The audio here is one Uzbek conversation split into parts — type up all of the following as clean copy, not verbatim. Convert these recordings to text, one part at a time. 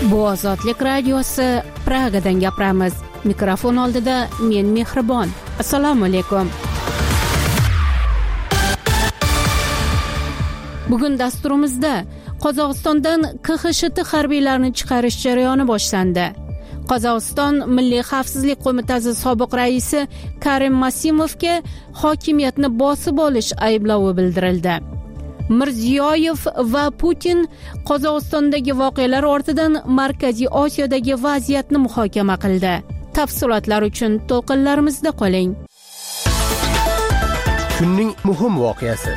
Bu Ozodlik radiosi Pragadan gapiramiz. Mikrofon oldida men Mehribon. Assalomu alaykum. Bugun dasturimizda Qozog'istondan KXSHT harbiylarini chiqarish jarayoni boshlandi. Qozog'iston Milliy xavfsizlik qo'mitasi sobiq raisi Karim Masimovga hokimiyatni bosib olish ayblovi bildirildi. Mirziyoyev va Putin Qozog'istondagi voqealar ortidan Markaziy Osiyodagi vaziyatni muhokama qildi. Tafsilotlar uchun to'lqinlarimizda qoling. Kunning muhim voqeasi.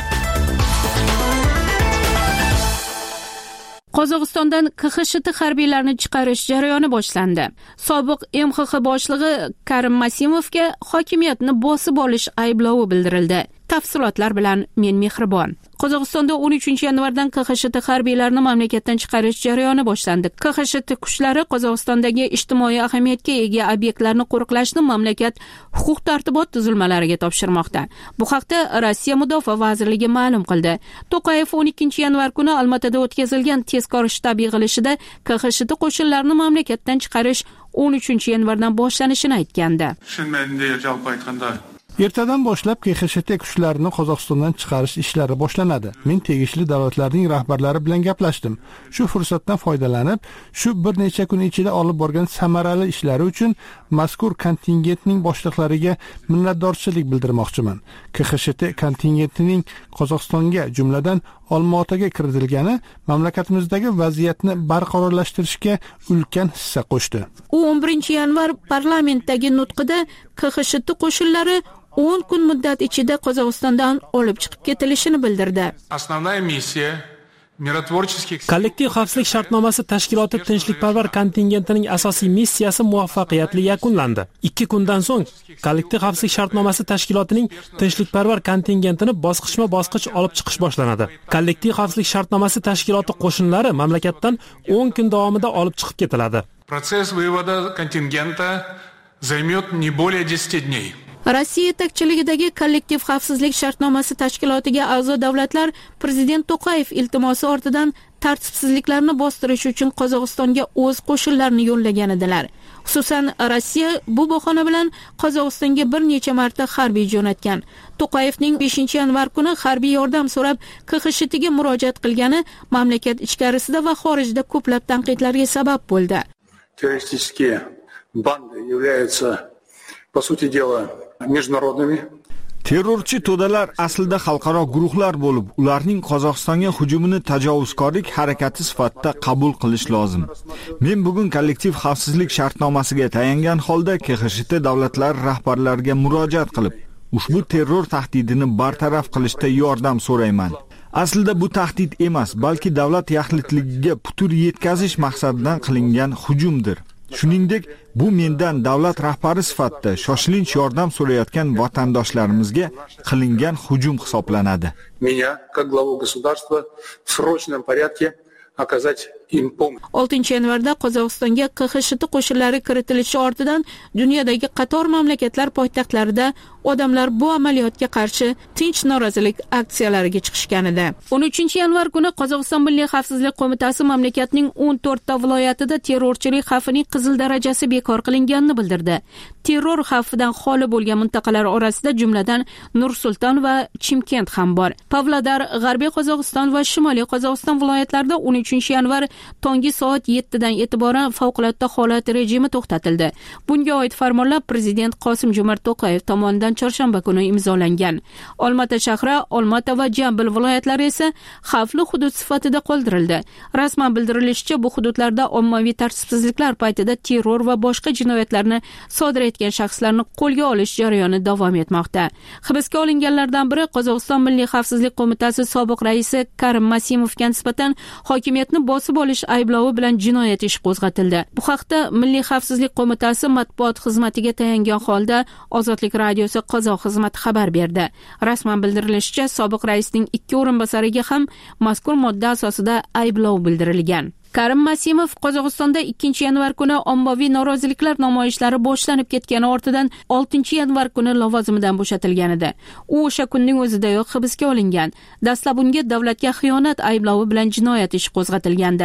Qozog'istondan KXSHT harbiylarini chiqarish jarayoni boshlandi. Sobiq MXX boshlig'i Karim Masimovga hokimiyatni bosib olish ayblovi bildirildi. Tafsilotlar bilan men Mehribon. Qozog'istonda 13 yanvardan KXSHT harbiylarini mamlakatdan chiqarish jarayoni boshlandi. KXSHT kuchlari Qozog'istondagi ijtimoiy ahamiyatga ega obyektlarni qo'riqlashni mamlakat huquq-tartibot tuzilmalariga topshirmoqda. Bu haqda Rossiya Mudofaa vazirligi ma'lum qildi. To'qayev 12 yanvar kuni Olmaotada o'tkazilgan tezkor shtab yig'ilishida KXSHT qo'shinlarini mamlakatdan chiqarish 13 yanvardan boshlanishini aytgandi. Ertadan boshlab KXSHT kuchlarini Qozog'istondan chiqarish ishlari boshlanadi. Men tegishli davlatlarning rahbarlari bilan gaplashdim. Shu fursatdan foydalanib, shu bir necha kun ichida olib borgan samarali ishlari uchun mazkur kontingentning boshliqlariga minnatdorchilik bildirmoqchiman. KXSHT kontingentining Qozog'istonga, jumladan Olmaotaga kiritilgani mamlakatimizdagi vaziyatni barqarorlashtirishga ulkan hissa qo'shdi. U 11 yanvar parlamentdagi nutqida KXSHT qo'shinlari 10 kun muddat ichida Qozog'istondan olib chiqib ketilishini bildirdi. Kollektiv xavfsizlik shartnomasi tashkiloti tinchlikparvar kontingentining asosiy missiyasi muvaffaqiyatli yakunlandi. 2 kundan so'ng kollektiv xavfsizlik shartnomasi tashkilotining tinchlikparvar kontingentini bosqichma-bosqich olib chiqish boshlanadi. Kollektiv xavfsizlik shartnomasi tashkiloti qo'shinlari mamlakatdan 10 kun davomida olib chiqib ketiladi. Protsess вывода контингента займет не более 10 дней. Rossiya yetakchiligidagi kollektiv xavfsizlik shartnomasi tashkilotiga a'zo davlatlar prezident To'qayev iltimosi ortidan tartibsizliklarni bostirish uchun Qozog'istonga o'z qo'shinlarini yo'llagan edilar. Xususan, Rossiya bu bahona bilan Qozog'istonga bir necha marta harbiy jo'natgan. To'qayevning 5 yanvar kuni harbiy yordam so'rab KXSHTga murojaat qilgani mamlakat ichkarisida va xorijda ko'plab tanqidlarga sabab bo'ldi. Terroristik banды являются, по сути дела, международными. Terrorchi to'dalar aslida xalqaro guruhlar bo'lib, ularning Qozog'istonga hujumini tajovuzkorlik harakati sifatida qabul qilish lozim. Men bugun kollektiv xavfsizlik shartnomasiga tayangan holda KXSHT davlatlari rahbarlariga murojaat qilib, ushbu terror tahdidini bartaraf qilishda yordam so'rayman. Aslida bu tahdid emas, balki davlat yaxlitligiga putur yetkazish maqsadidan qilingan hujumdir. Shuningdek, bu mendan davlat rahbari sifatida shoshilinch yordam so'rayotgan vatandoshlarimizga qilingan hujum hisoblanadi. Меня, как главу государства, в срочном порядке оказать им помощь. 6 yanvarda Qozog'istonga KXSHT qo'shinlari kiritilishi ortidan dunyodagi qator mamlakatlar poytaxtlarida odamlar bu amaliyotga qarshi tinch norozilik aksiyalariga chiqishgan edi. 13 yanvar kuni Qozog'iston Milliy xavfsizlik qo'mitasi mamlakatning 14 ta viloyatida terrorchilik xavfining qizil darajasi bekor qilinganini bildirdi. Terror xavfidan xoli bo'lgan mintaqalar orasida jumladan Nur-Sulton va Chimkent ham bor. Pavlodar, G'arbiy Qozog'iston va Shimoliy Qozog'iston viloyatlarida 13 yanvar tongi soat 7 dan e'tiboran favqulodda holat rejimi to'xtatildi. Bunga oid farmonlar prezident Qosim-Jo'mart To'qayev tomonidan chorshanba kuni imzolangan. Olmaota shahri, Olmaota va Jambil viloyatlari esa xavfli hudud sifatida qoldirildi. Rasman bildirilishicha, bu hududlarda ommaviy tartibsizliklar paytida terror va boshqa jinoyatlarni sodir etgan shaxslarni qo'lga olish jarayoni davom etmoqda. Hibsga olinganlardan biri Qozog'iston Milliy xavfsizlik qo'mitasi sobiq raisi Karim Masimovga nisbatan hokimiyatni bosib olish ayblovi bilan jinoyat ishi qo'zg'atildi. Bu haqda Milliy xavfsizlik qo'mitasi matbuot xizmatiga tayangan holda Ozodlik radiosi Qozoq xizmati xabar berdi. Rasman bildirilishicha, sobiq raisning 2 o'rinbosariga ham mazkur modda asosida ayblov bildirilgan. Karim Masimov Qozog'istonda 2-yanvar kuni ommaviy noroziliklar namoyishlari boshlanib ketgani ortidan 6-yanvar kuni lavozimidan bo'shatilgan edi. U o'sha kunning o'zidayoq hibsga olingan. Dastlab unga davlatga xiyonat ayblovi bilan jinoyat ishi qo'zg'atilgandi.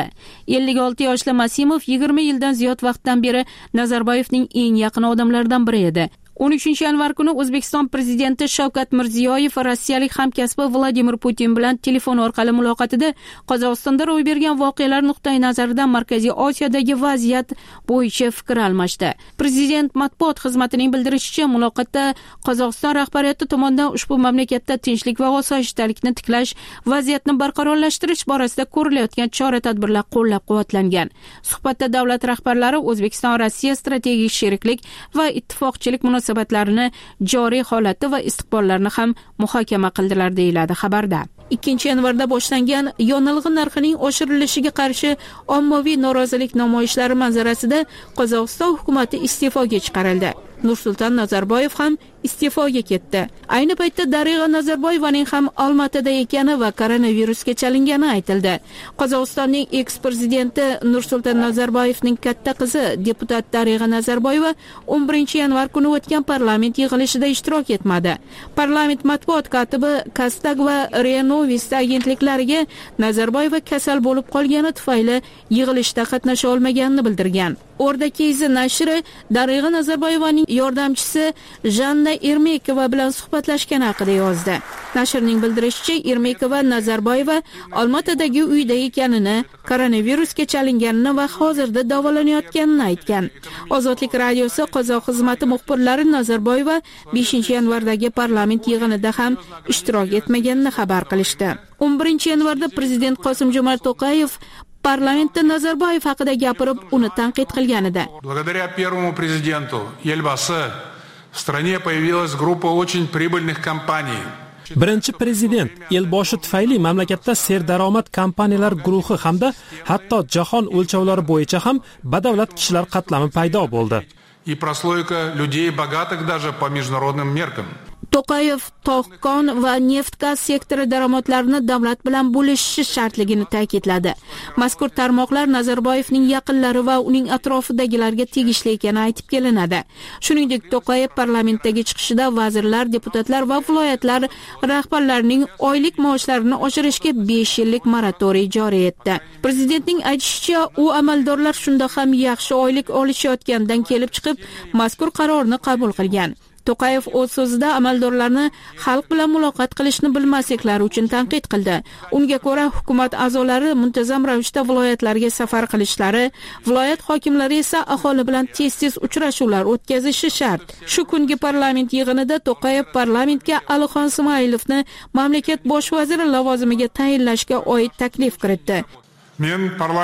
56 yoshli Masimov 20 yildan ziyod vaqtdan beri Nazarboyevning eng yaqin odamlaridan biri edi. 13-yanvar kuni O'zbekiston prezidenti Shavkat Mirziyoyev rossiyalik hamkasbi Vladimir Putin bilan telefon orqali muloqotida Qozog'istonda ro'y bergan voqealar nuqtai nazaridan Markaziy Osiyodagi vaziyat bo'yicha fikr almashdi. Prezident matbuot xizmatining bildirishicha, muloqotda Qozog'iston rahbariyati tomonidan ushbu mamlakatda tinchlik va osoyishtalikni tiklash, vaziyatni barqarorlashtirish borasida ko'rilayotgan chora-tadbirlar qo'llab-quvvatlangan. Suhbatda davlat rahbarlari O'zbekiston-Rossiya strategik sheriklik va ittifoqchilik munosabatlarini joriy holati va istiqbollarini ham muhokama qildilar deyiladi xabarda. 2-yanvarda boshlangan yonilg'i narxining oshirilishiga qarshi ommaviy norozilik namoyishlari manzarasida Qozog'iston hukumati iste'foga chiqarildi. Nursulton Nazarboyev ham iste'foga ketdi. Ayni paytda Darig'a Nazarboyevaning ham Olmaotada ekani va koronavirusga chalingani aytildi. Qozog'istonning eks-prezidenti Nursulton Nazarboyevning katta qizi deputat Darig'a Nazarboyeva 11-yanvar kuni o'tgan parlament yig'ilishida ishtirok etmadi. Parlament matbuot kotibi Kastag va Renovist agentliklariga Nazarboyeva kasal bo'lib qolgani tufayli yig'ilishda qatnasha olmaganini bildirgan. Orda Kezi nashri Darig'a Nazarboyevaning yordamchisi Janna Ermekova bilan suhbatlashgani haqida yozdi. Nashrning bildirishicha, Ermekova Nazarboyeva Olmaotadagi uyda ekanini, koronavirusga chalinganini va hozirda davolanayotganini aytgan. Ozodlik radiosi Qozoq xizmati muxbirlari Nazarboyeva 5-yanvardagi parlament yig'inida ham ishtirok etmaganini xabar qilishdi. 11-yanvarda prezident Qosim-Jomart To'qayev parlamentda Nazarboyev haqida gapirib, uni tanqid qilgan edi. Благодаря первому президенту Елбасы в стране появилась группа очень прибыльных компаний. Birinchi prezident Elboshi tufayli mamlakatda serdaromad kompaniyalar guruhi hamda hatto jahon o'lchovlari bo'yicha ham badavlat kishilar qatlami paydo bo'ldi. И прослойка людей богатых даже по международным меркам. To'qayev tog'-kon va neft-gaz sektori daromadlarini davlat bilan bo'lishishi shartligini ta'kidladi. Mazkur tarmoqlar Nazarboyevning yaqinlari va uning atrofidagilarga tegishli ekani aytib kelinadi. Shuningdek, To'qayev parlamentdagi chiqishida vazirlar, deputatlar va viloyatlar rahbarlarining oylik maoshlarini oshirishga 5 yillik moratoriy joriy etdi. Prezidentning aytishicha, u amaldorlar shunda ham yaxshi oylik olishayotgandan kelib chiqib, mazkur qarorni qabul qilgan. To'qayev o'z so'zida amaldorlarni xalq bilan muloqot qilishni bilmasliklari uchun tanqid qildi. Unga ko'ra, hukumat a'zolari muntazam ravishda viloyatlarga safar qilishlari, viloyat hokimlari esa aholi bilan tez-tez uchrashuvlar o'tkazishi shart. Shu kungi parlament yig'inida To'qayev parlamentga Alixon Ismoilovni mamlakat bosh vaziri lavozimiga tayinlashga oid taklif kiritdi. Men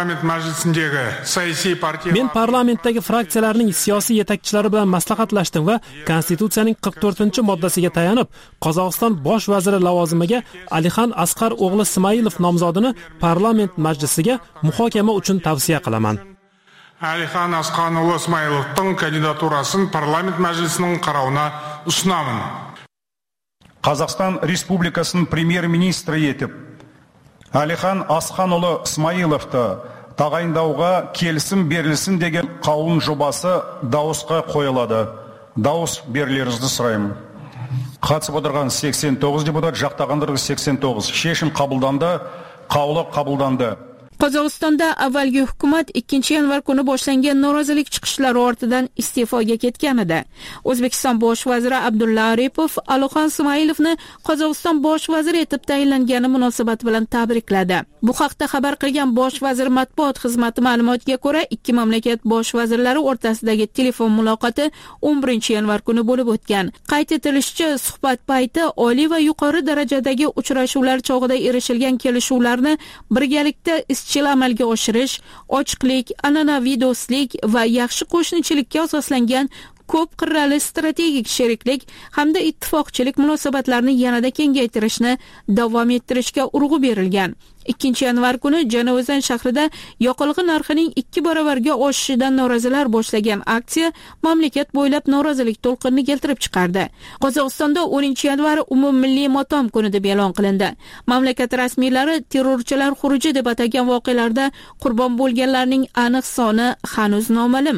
parlamentdagi fraksiyalarning siyosiy yetakchilari bilan maslahatlashdim va Konstitutsiyaning 44-moddasiga tayanib, Qozog'iston bosh vaziri lavozimiga Alixon Asqar o'g'li Ismoilov nomzodini parlament majlisiga muhokama uchun tavsiya qilaman. Alixon Asqar o'g'li Ismoilovning kandidaturaсын parlament majlisining qaroruna usunaman. Qozog'iston Respublikasining premyer-ministri etib Alixon Asqanұлы Ismoilovты tағайындауға келісім берілсін деген қаулының жобасы дауысқа қойылады. Дауыс берулеріңізді сұраймын. Қатысып отырған 89 депутат, жақтағандар 89. Шешім қабылданды, қаулы қабылданды. Qozog'istonda avvalgi hukumat 2-yanvar kuni boshlangan norozilik chiqishlari ortidan iste'foga ketgan edi. O'zbekiston bosh vaziri Abdulla Aripov Alixon Ismoilovni Qozog'iston bosh vaziri etib tayinlangani munosabat bilan tabrikladi. Bu haqda xabar qilgan bosh vazir matbuot xizmati ma'lumotiga ko'ra, ikki mamlakat bosh vazirlari o'rtasidagi telefon muloqoti 11-yanvar kuni bo'lib o'tgan. Qayd etilishicha, suhbat payti oliy va yuqori darajadagi uchrashuvlar chog'ida erishilgan kelishuvlarni birgalikda izchil amalga oshirish, ochiqlik, an'anaviy do'stlik va yaxshi qo'shnichilikka asoslangan ko'p qirrali strategik sheriklik hamda ittifoqchilik munosabatlarini yanada kengaytirishni davom ettirishga urg'u berilgan. 2 yanvar kuni Janavozan shahrida yoqilg'i narxining 2 barobarga oshishidan norozilar boshlagan aksiya mamlakat bo'ylab norozilik to'lqinini keltirib chiqardi. Qozog'istonda 10 yanvar umummilliy motam kuni deb e'lon qilindi. Mamlakat rasmiylari terrorchilar xuruji deb atagan voqealarda qurbon bo'lganlarning aniq soni hanuz noma'lum.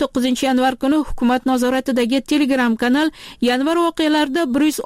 9 yanvar kuni hukumat nazoratidagi Telegram kanal yanvar voqealarida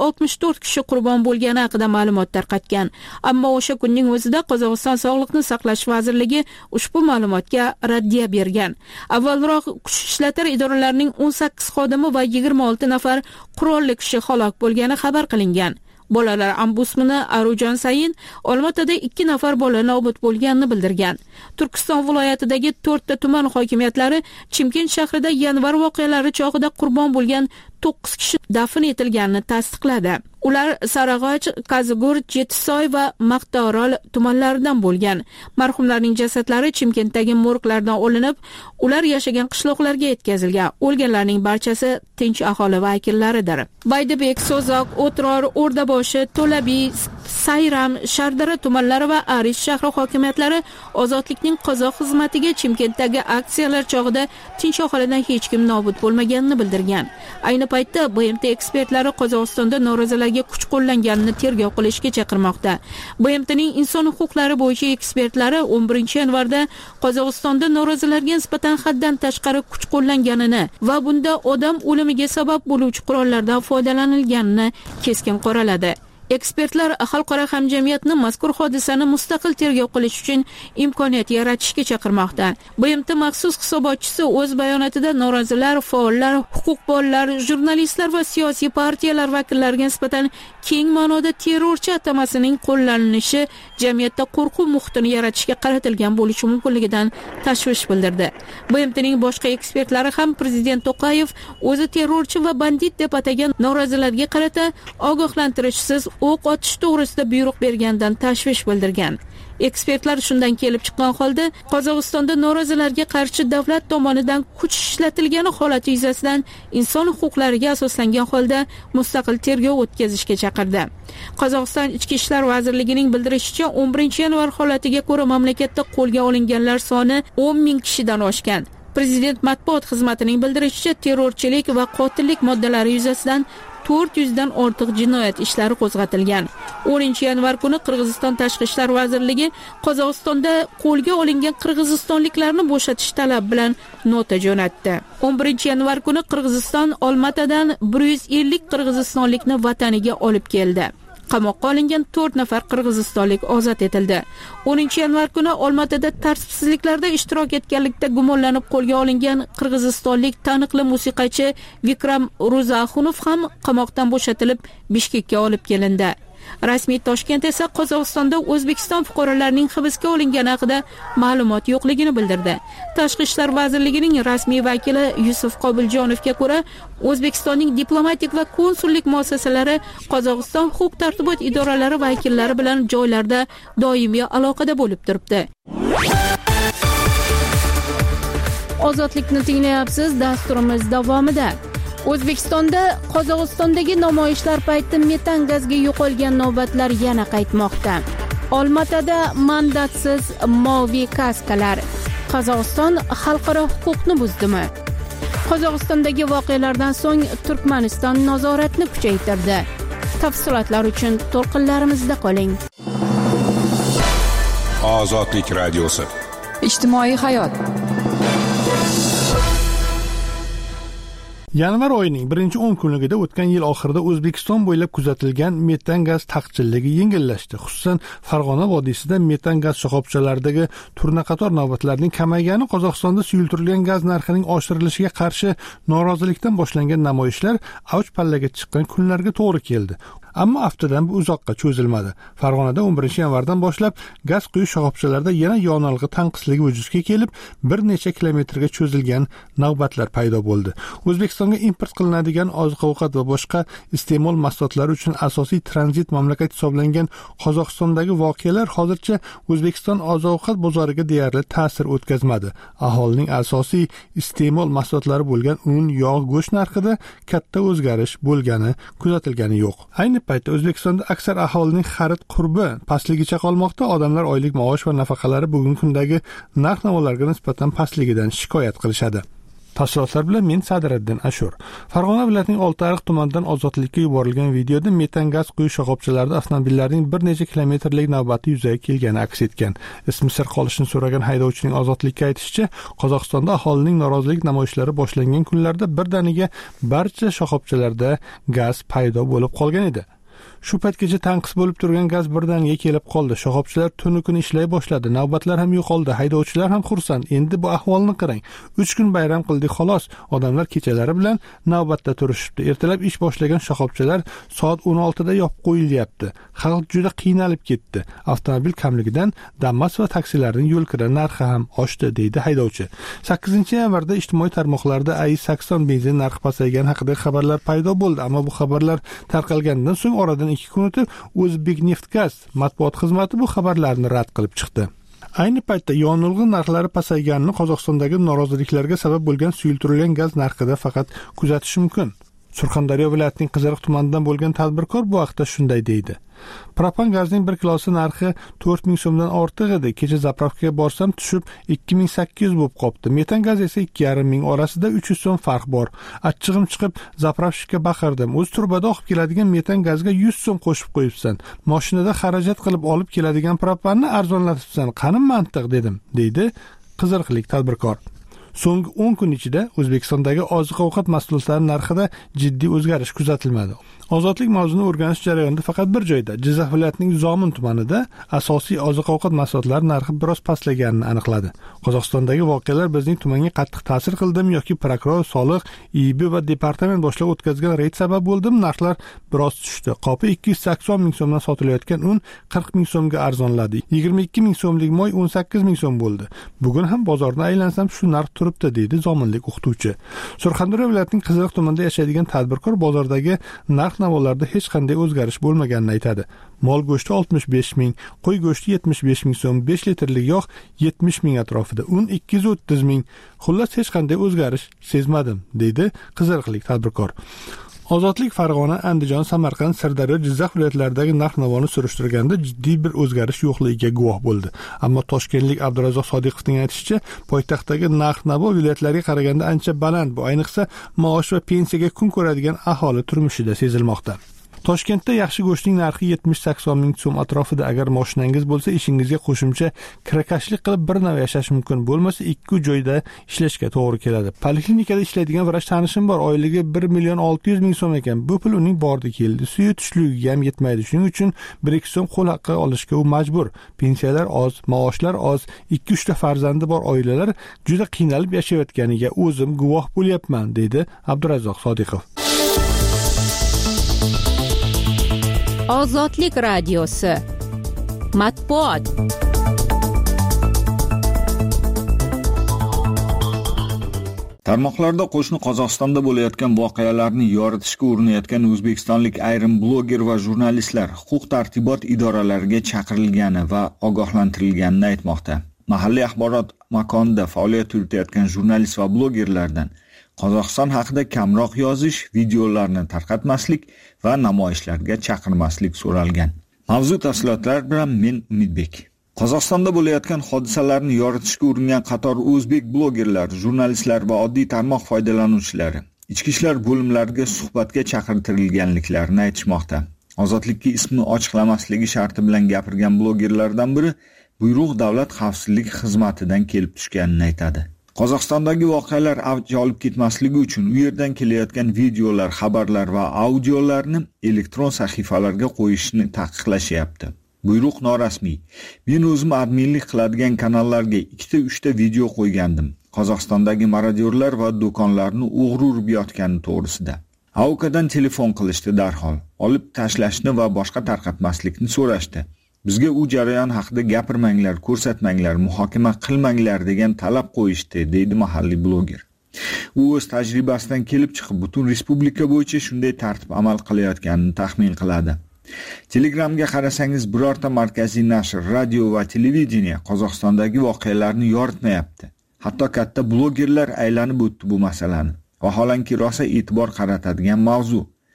164 kishi qurbon bo'lgani haqida ma'lumot tarqatgan. Ammo o'sha kunning o'zida Qozog'iston Sog'liqni saqlash vazirligi ushbu ma'lumotga raddiya bergan. Avvalroq kuch ishlatar idoralarining 18 xodimi va 26 nafar qurolli kishi halok bo'lgani xabar qilingan. Bolalar ombudsmani Arujon Sayin Olmaotada 2 nafar bola nobud bo'lganini bildirgan. Turkiston viloyatidagi 4 ta tuman hokimiyatlari Chimkent shahrida yanvar voqealari chog'ida qurbon bo'lgan 9 kishi dafn etilganini tasdiqladi. Ular Sarag'och, Kazigurt, Jetisoy va Maqtaorol tumanlaridan bo'lgan. Marhumlarning jasadlari Chimkentdagi morglardan olinib, ular yashagan qishloqlarga yetkazilgan. O'lganlarning barchasi tinch aholi vakillaridir. Baydabek, So'zoq, O'tror, O'rdaboshi, To'labiy, Sayram, Shardara tumanlari va Arish shahri hokimiyatlari Ozodlikning qozoq xizmatiga Chimkentdagi aksiyalar chog'ida tinch aholidan hech kim nobud bo'lmaganini bildirgan. Ayni paytda BMT ekspertlari Qozog'istonda norozilarga kuch qo'llanganini tergov qilishga chaqirmoqda. BMTning inson huquqlari bo'yicha ekspertlari 11 yanvarda Qozog'istonda norozilarga nisbatan haddan tashqari kuch qo'llanganini va bunda odam o'limiga sabab bo'luvchi qurollardan foydalanilganini keskin qoraladi. Ekspertlar xalqaro hamjamiyatni mazkur hodisani mustaqil tergov qilish uchun imkoniyat yaratishga chaqirmoqda. BMT maxsus hisobotchisi o'z bayonotida norozilar, faollar, huquqbonlar, jurnalistlar va siyosiy partiyalar vakillariga nisbatan keng ma'noda terrorchi atamasining qo'llanilishi jamiyatda qo'rquv muhitini yaratishga qaratilgan bo'lishi mumkinligidan tashvish bildirdi. BMTning boshqa ekspertlari ham prezident To'qayev o'zi terrorchi va bandit deb atagan norozilarga qarata ogohlantirishsiz o'q otish to'g'risida buyruq bergandan tashvish bildirgan. Ekspertlar shundan kelib chiqqan holda Qozog'istonda norozilarga qarshi davlat tomonidan kuch ishlatilgani holati yuzasidan inson huquqlariga asoslangan holda mustaqil tergov o'tkazishga chaqirdi. Qozog'iston Ichki ishlar vazirligining bildirishicha 11 yanvar holatiga ko'ra mamlakatda qo'lga olinganlar soni 10 ming kishidan oshgan. Prezident matbuot xizmatining bildirishicha terrorchilik va qotillik moddalari yuzasidan 400 dan ortiq jinoyat ishlari qo'zg'atilgan. 10 yanvar kuni Qirg'iziston Tashqi ishlar vazirligi Qozog'istonda qo'lga olingan qirg'izistonliklarni bo'shatish talabi bilan nota jo'natdi. 11 yanvar kuni Qirg'iziston Olmaotadan 150 qirg'izistonlikni vataniga olib keldi. Qamoqqa olingan 4 nafar qirg'izistonlik ozod etildi. 10 yanvar kuni Olmaotada tartibsizliklarda ishtirok etganlikda gumonlanib qo'lga olingan qirg'izistonlik taniqli musiqachi Vikram Ruzaxunov ham qamoqdan bo'shatilib Bishkekka olib kelindi. Rasmiy Toshkent esa Qozog'istonda O'zbekiston fuqarolarining hibsga olingani haqida ma'lumot yo'qligini bildirdi. Tashqi ishlar vazirligining rasmiy vakili Yusuf Qobiljonovga ko'ra, O'zbekistonning diplomatik va konsullik muassasalari Qozog'iston huquq-tartibot idoralari vakillari bilan joylarda doimiy aloqada bo'lib turibdi. Ozodlikni tinglayapsiz, dasturimiz davomida. O'zbekistonda Qozog'istondagi namoyishlar payti metan gazga yo'qolgan navbatlar yana qaytmoqda. Olmaotada mandatsiz moviy kaskalar. Qozog'iston xalqaro huquqni buzdimi? Qozog'istondagi voqealardan so'ng Turkmaniston nazoratni kuchaytirdi. Tafsilotlar uchun to'lqinlarimizda qoling. Ozodlik radiosi. Ijtimoiy hayot. Yanvar oyining 1-10 kunligida o'tgan yil oxirida O'zbekiston bo'ylab kuzatilgan metan gaz taqchilligi yengillashdi. Xususan, Farg'ona vodiysida metan gaz shoxobchalaridagi turnaqator navbatlarning kamaygani Qozog'istonda suyultirilgan gaz narxining oshirilishiga qarshi norozilikdan boshlangan namoyishlar avj pallaga chiqqan kunlarga to'g'ri keldi. Ammo haftadan bu uzoqqa cho'zilmadi. Farg'onada 11 yanvardan boshlab gaz quyish shoxobchalarida yana yonilg'i tanqisligi vujudga kelib, bir necha kilometrga cho'zilgan navbatlar paydo bo'ldi. O'zbekistonga import qilinadigan oziq-ovqat va boshqa iste'mol mahsulotlari uchun asosiy tranzit mamlakat hisoblangan Qozog'istondagi voqealar hozircha O'zbekiston oziq-ovqat bozoriga deyarli ta'sir o'tkazmadi. Aholining asosiy iste'mol mahsulotlari bo'lgan un, yog', go'sht narxida katta o'zgarish bo'lgani kuzatilgani yo'q. Ayni paytda O'zbekistonda aksar aholining xarid qurbi pastligicha qolmoqda. Odamlar oylik maosh va nafaqalari bugungi kundagi narx-navolarga nisbatan pastligidan shikoyat qilishadi. Tafsilotlar bilan men Sadiriddin Ashur. Farg'ona viloyatining Oltiariq tumanidan ozodlikka yuborilgan videoda metan gaz quyish shoxobchalarida avtomobillarning bir necha kilometrlik navbati yuzaga kelgani aks etgan. Ismi sir qolishini so'ragan haydovchining ozodlikka aytishicha, Qozog'istonda aholining norozilik namoyishlari boshlangan kunlarda birdaniga barcha shoxobchalarda gaz paydo bo'lib qolgan edi. Shu paytgacha tanqis bo'lib turgan gaz birdaniga kelib qoldi. Shoxobchalar tunu kun ishlay boshladi. Navbatlar ham yo'qoldi. Haydovchilar ham xursand. Endi bu ahvolni qarang. 3 kun bayram qildik xolos. Odamlar kechalari bilan navbatda turishibdi. Ertalab ish boshlagan shoxobchalar soat 16 da yopib qo'yilyapti. Xalq juda qiynalib ketdi. Avtomobil kamligidan Damas va taksilarning yo'l kira narxi ham oshdi, deydi haydovchi. 8-yanvarda ijtimoiy tarmoqlarda AI-80 benzin narxi pasaygani haqidagi xabarlar paydo bo'ldi, ammo bu xabarlar tarqalgandan so'ng oradan 2 kun o'tib O'zbekneftgaz matbuot xizmati bu xabarlarni rad qilib chiqdi. Ayni paytda yonilg'i narxlari pasayganini Qozog'istondagi noroziliklarga sabab bo'lgan suyultirilgan gaz narxida faqat kuzatish mumkin. Surxondaryo viloyatining Qiziriq tumanidan bo'lgan tadbirkor bu haqda shunday deydi. Propan gazning 1 kilosi narxi 4000 so'mdan ortiq edi. Kecha zapravkaga borsam tushib 2800 bo'lib qopti. Metan gaz esa 2500 orasida 300 so'm farq bor. Achchig'im chiqib zapravshikka baqirdim. O'z turbada oqib keladigan metan gazga 100 so'm qo'shib qo'yibsan. Mashinada xarajat qilib olib keladigan propanni arzonlatibsan. Qani mantiq dedim, deydi qiziriqlik tadbirkor. So'nggi 10 kun ichida O'zbekistondagi oziq-ovqat mahsulotlari narxida jiddiy o'zgarish kuzatilmadi. Ozodlik mavzuni o'rganish jarayonida faqat bir joyda, Jizzax viloyatining Zomin tumanida asosiy oziq-ovqat mahsulotlari narxi biroz pastlaganini aniqladi. Qozog'istondagi voqealar bizning tumanga qattiq ta'sir qildimi yoki prokuror, soliq, IB va departament boshlig'i o'tkazgan reyd sabab bo'ldimi? Narxlar biroz tushdi. Qopi 280 ming so'mdan sotilayotgan un 40 ming so'mga arzonladi. 22 ming so'mlik moy 18 ming so'm bo'ldi. Bugun ham bozorni aylansam shu narx turibdi, deydi zominlik o'qituvchi. Surxondaryo viloyatining Qiziriq tumanida yashaydigan tadbirkor bozordagi narx-navolarda hech qanday o'zgarish bo'lmaganini aytadi. Mol go'shti 65 ming, qo'y go'shti 75 ming so'm, 5 litrlik yog' 70 ming atrofida, un 230 ming. Xullas hech qanday o'zgarish sezmadim, deydi qiziriqlik tadbirkor. Ozodlik Farg'ona, Andijon, Samarqand, Sirdaryo, Jizzax viloyatlaridagi narx-navoni surishtirganda jiddiy bir o'zgarish yo'qligiga guvoh bo'ldi. Ammo Toshkentlik Abdurazzoq Sodiqovning aytishicha, poytaxtdagi narx-navo viloyatlarga qaraganda ancha baland. Bu ayniqsa maosh va pensiyaga kun ko'radigan aholi turmushida sezilmoqda. Toshkentda yaxshi go'shtning narxi 70-80 ming so'm atrofida. Agar mashinangiz bo'lsa, ishingizga qo'shimcha kirakashlik qilib bir nav yashash mumkin. Bo'lmasa 2 joyda ishlashga to'g'ri keladi. Poliklinikada ishlaydigan vrach tanishim bor. Oyligi 1 million 600 ming so'm ekan. Bu pul uning bordi keldi. Suyi tushligiga ham yetmaydi. Shuning uchun 1-2 so'm qo'l haqqi olishga u majbur. Pensiyalar oz, maoshlar oz, 2-3 ta farzandi bor oilalar juda qiynalib yashayotganiga o'zim guvoh bo'lyapman, dedi Abdurazzoq Sodiqov. Ozodlik radiosi matbuot. Tarmoqlarda qo'shni Qozog'istonda bo'layotgan voqealarni yoritishga urinayotgan o'zbekistonlik ayrim bloger va jurnalistlar huquq-tartibot idoralariga chaqirilgani va ogohlantirilganini aytmoqda. Mahalliy axborot makonida faoliyat yuritayotgan jurnalist va blogerlardan Qozog'iston haqida kamroq yozish, videolarni tarqatmaslik va namoyishlarga chaqirmaslik so'ralgan. Mavzu tafsilotlari bilan men Umidbek. Qozog'istonda bo'layotgan hodisalarni yoritishga uringan qator o'zbek blogerlar, jurnalistlar va oddiy tarmoq foydalanuvchilari ichki ishlar bo'limlariga suhbatga chaqirtirilganliklarini aytishmoqda. Ozodlikka ismini ochiqlamasligi sharti bilan gapirgan blogerlardan biri buyruq davlat xavfsizlik xizmatidan kelib tushganini aytadi. Qozog'istondagi voqealar avj olib ketmasligi uchun u yerdan kelayotgan videolar, xabarlar va audiolarni elektron sahifalarga qo'yishni taqiqlashyapti. Buyruq norasmiy. Men o'zim adminlik qiladigan kanallarga 2-3 ta video qo'ygandim. Qozog'istondagi marodyorlar va do'konlarni o'g'ri urib yotgani to'g'risida. AOKdan telefon qilishdi darhol. Olib tashlashni va boshqa tarqatmaslikni so'rashdi. Bizga u jarayon haqida gapirmanglar, ko'rsatmanglar, muhokama qilmanglar degan talab qo'yishdi, deydi mahalliy bloger. U o'z tajribasidan kelib chiqib, butun respublika bo'yicha shunday tartib amal qilayotganini taxmin qiladi. Telegramga qarasangiz, birorta markaziy nashr, radio va televideniya Qozog'istondagi voqealarni yoritmayapti. Hatto katta blogerlar aylanib o'tdi bu masalani. Vaholanki rosa e'tibor qaratadigan mavzu.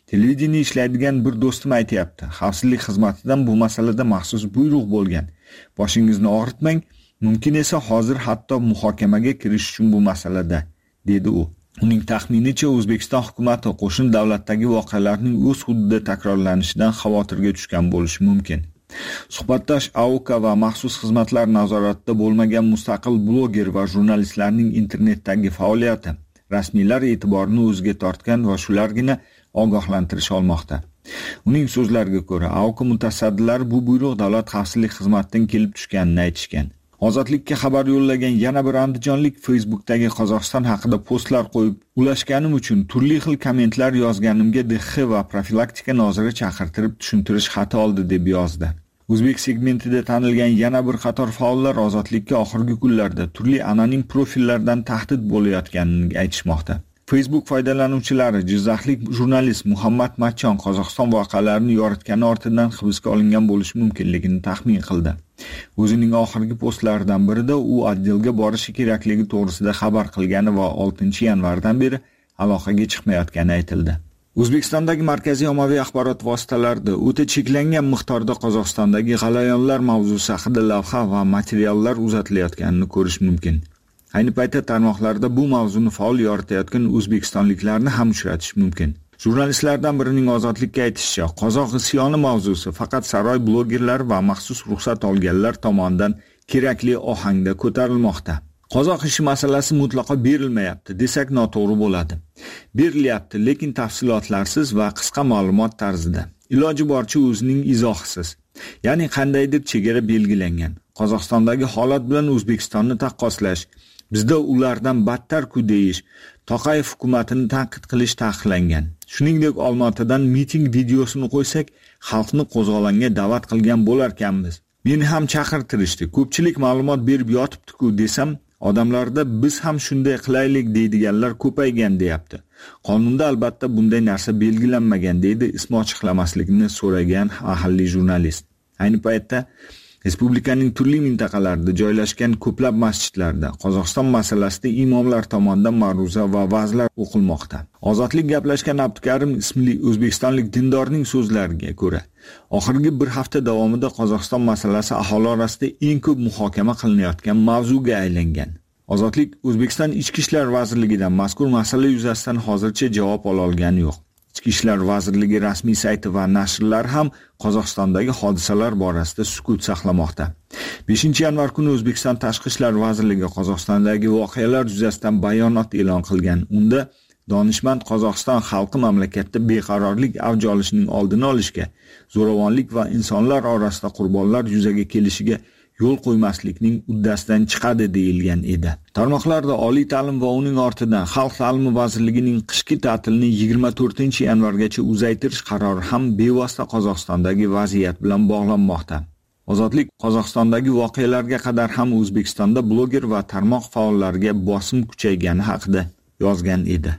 Televideniya ishlaydigan bir do'stim aytayapti. Xavfsizlik xizmatidan bu masalada maxsus buyruq bo'lgan. Boshingizni og'ritmang, mumkin esa hozir hatto muhokamaga kirish uchun bu masalada, dedi u. Uning taxminicha O'zbekiston hukumati qo'shni davlatdagi voqealarning o'z hududida takrorlanishidan xavotirga tushgan bo'lishi mumkin. Suhbatdosh AOKA va maxsus xizmatlar nazoratida bo'lmagan mustaqil bloger va jurnalistlarning internetdagi faoliyati rasmiylar e'tiborini o'ziga tortgan va shulargina ogohlantirish olmoqda. Uning so'zlariga ko'ra, AOKA mutasaddilari bu buyruq davlat xavfsizlik xizmatidan kelib tushganini aytishgan. Ozodlikka xabar yo'llagan yana bir andijonlik Facebookdagi Qozog'iston haqida postlar qo'yib, ulashganim uchun turli xil kommentlar yozganimga DX va profilaktika noziri chaqirtirib tushuntirish xati oldi deb yozdi. O'zbek segmentida tanilgan yana bir qator faollar ozodlikka oxirgi kunlarda turli anonim profillardan tahdid bo'layotganini aytishmoqda. Facebook foydalanuvchilari Jizzaxlik jurnalist Muhammad Matchon Qozog'iston voqealarini yoritgani ortidan hibsga olingan bo'lishi mumkinligini taxmin qildi. O'zining oxirgi postlaridan birida u oddelga borishi kerakligi to'g'risida xabar qilgani va 6-yanvardan beri aloqaga chiqmayotgani aytildi. O'zbekistondagi markaziy ommaviy axborot vositalarida o'ta cheklangan miqdorda Qozog'istondagi g'alayonlar mavzusi haqida lavha va materiallar uzatilayotganini ko'rish mumkin. Ayni paytda tarmoqlarda bu mavzuni faol yoritayotgan o'zbekistonliklarni ham uchratish mumkin. Jurnalistlardan birining ozodlikka aytishicha, Qozoq isyoni mavzusi faqat saroy blogerlari va maxsus ruxsat olganlar tomonidan kerakli ohangda ko'tarilmoqda. Qozoq ishi masalasi mutlaqo berilmayapti desak noto'g'ri bo'ladi. Berilyapti, lekin tafsilotlarsiz va qisqa ma'lumot tarzida. Iloji boricha o'zining izohisiz. Ya'ni qandaydir chegara belgilangan. Qozog'istondagi holat bilan O'zbekistonni taqqoslash, bizda ulardan battar-ku deyish, Toqayev hukumatini tanqid qilish taqiqlangan. Shuningdek, Olmaotadan miting videosini qo'ysak, xalqni qo'zg'olonga da'vat qilgan bo'larkanmiz. Meni ham chaqirtirishdi. Ko'pchilik ma'lumot berib yotibdi-ku desam, odamlarda biz ham shunday qilaylik deydiganlar ko'paygan deyapti. Qonunda albatta bunday narsa belgilanmagan deydi ismi ochiqlamaslikni so'ragan mahalliy jurnalist. Ayni paytda respublikaning turli mintaqalarida joylashgan ko'plab masjidlarda Qozog'iston masalasida imomlar tomonidan ma'ruza va va'zlar o'qilmoqda. Ozodlik gaplashgan Abdukarim ismli o'zbekistonlik dindorning so'zlariga ko'ra, oxirgi bir hafta davomida Qozog'iston masalasi aholi orasida eng ko'p muhokama qilinayotgan mavzuga aylangan. Ozodlik O'zbekiston Ichki ishlar vazirligidan mazkur masala yuzasidan hozircha javob ola olgani yo'q. Ichki ishlar vazirligi rasmiy sayti va nashrlar ham Qozog'istondagi hodisalar borasida sukut saqlamoqda. 5-yanvar kuni O'zbekiston Tashqi ishlar vazirligi Qozog'istondagi voqealar yuzasidan bayonot e'lon qilgan. Unda donishmand Qozog'iston xalqi mamlakatda beqarorlik avj olishining oldini olishga, zo'ravonlik va insonlar orasida qurbonlar yuzaga kelishiga yo'l qo'ymaslikning uddasidan chiqadi deyilgan edi. Tarmoqlarda oliy ta'lim va uning ortidan Xalq ta'limi vazirligining qishki ta'tilini 24-yanvargacha uzaytirish qarori ham bevosita Qozog'istondagi vaziyat bilan bog'lanmoqda. Ozodlik Qozog'istondagi voqealarga qadar ham O'zbekistonda bloger va tarmoq faollariga bosim kuchaygani haqida yozgan edi.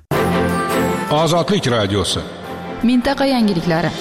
Ozodlik radiosi. Mintaqa yangiliklari.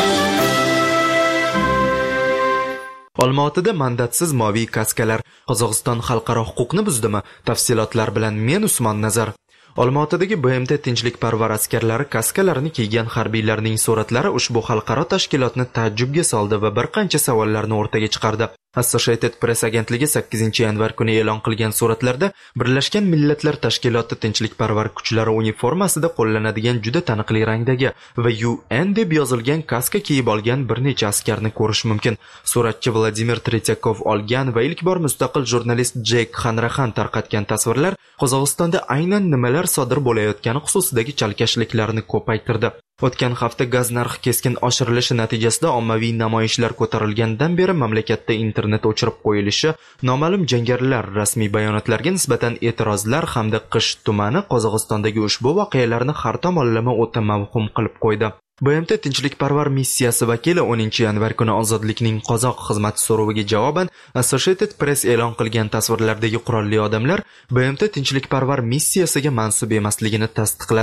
Olmaotada mandatsiz moviy kaskalar Qozog'iston xalqaro huquqni buzdimi? Tafsilotlar bilan men Usmon Nazar. Olmaotadagi BMT tinchlikparvar askarlari kaskalarini kiygan harbiylarning suratlari ushbu xalqaro tashkilotni taajjubga soldi va bir qancha savollarni o'rtaga chiqardi. Associated Press agentligi 8-yanvar kuni e'lon qilgan suratlarda Birlashgan Millatlar Tashkiloti tinchlikparvar kuchlari uniformasida qo'llanadigan juda taniqli rangdagi va UN deb yozilgan kaska kiyib olgan bir necha askarni ko'rish mumkin. Suratchi Vladimir Tretyakov olgan va ilk bor mustaqil jurnalist Jek Hanrahan tarqatgan tasvirlar Qozog'istonda aynan nimalar sodir bo'layotgani xususidagi chalkashliklarni ko'paytirdi. O'tgan hafta gaz narxi keskin oshirilishi natijasida ommaviy namoyishlar ko'tarilgandan beri mamlakatda internet o'chirib qo'yilishi, noma'lum jangarilar rasmiy bayonotlarga nisbatan e'tirozlar hamda qish tumani Qozog'istondagi ushbu voqealarni har tomonlama o'ta mavhum qilib qo'ydi. BMT tinchlikparvar missiyasi vakili 10-yanvar kuni ozodlikning qozoq xizmati so'roviga javoban Associated Press e'lon qilgan tasvirlardagi qurolli odamlar BMT tinchlikparvar missiyasiga mansub emasligini tasdiqladi.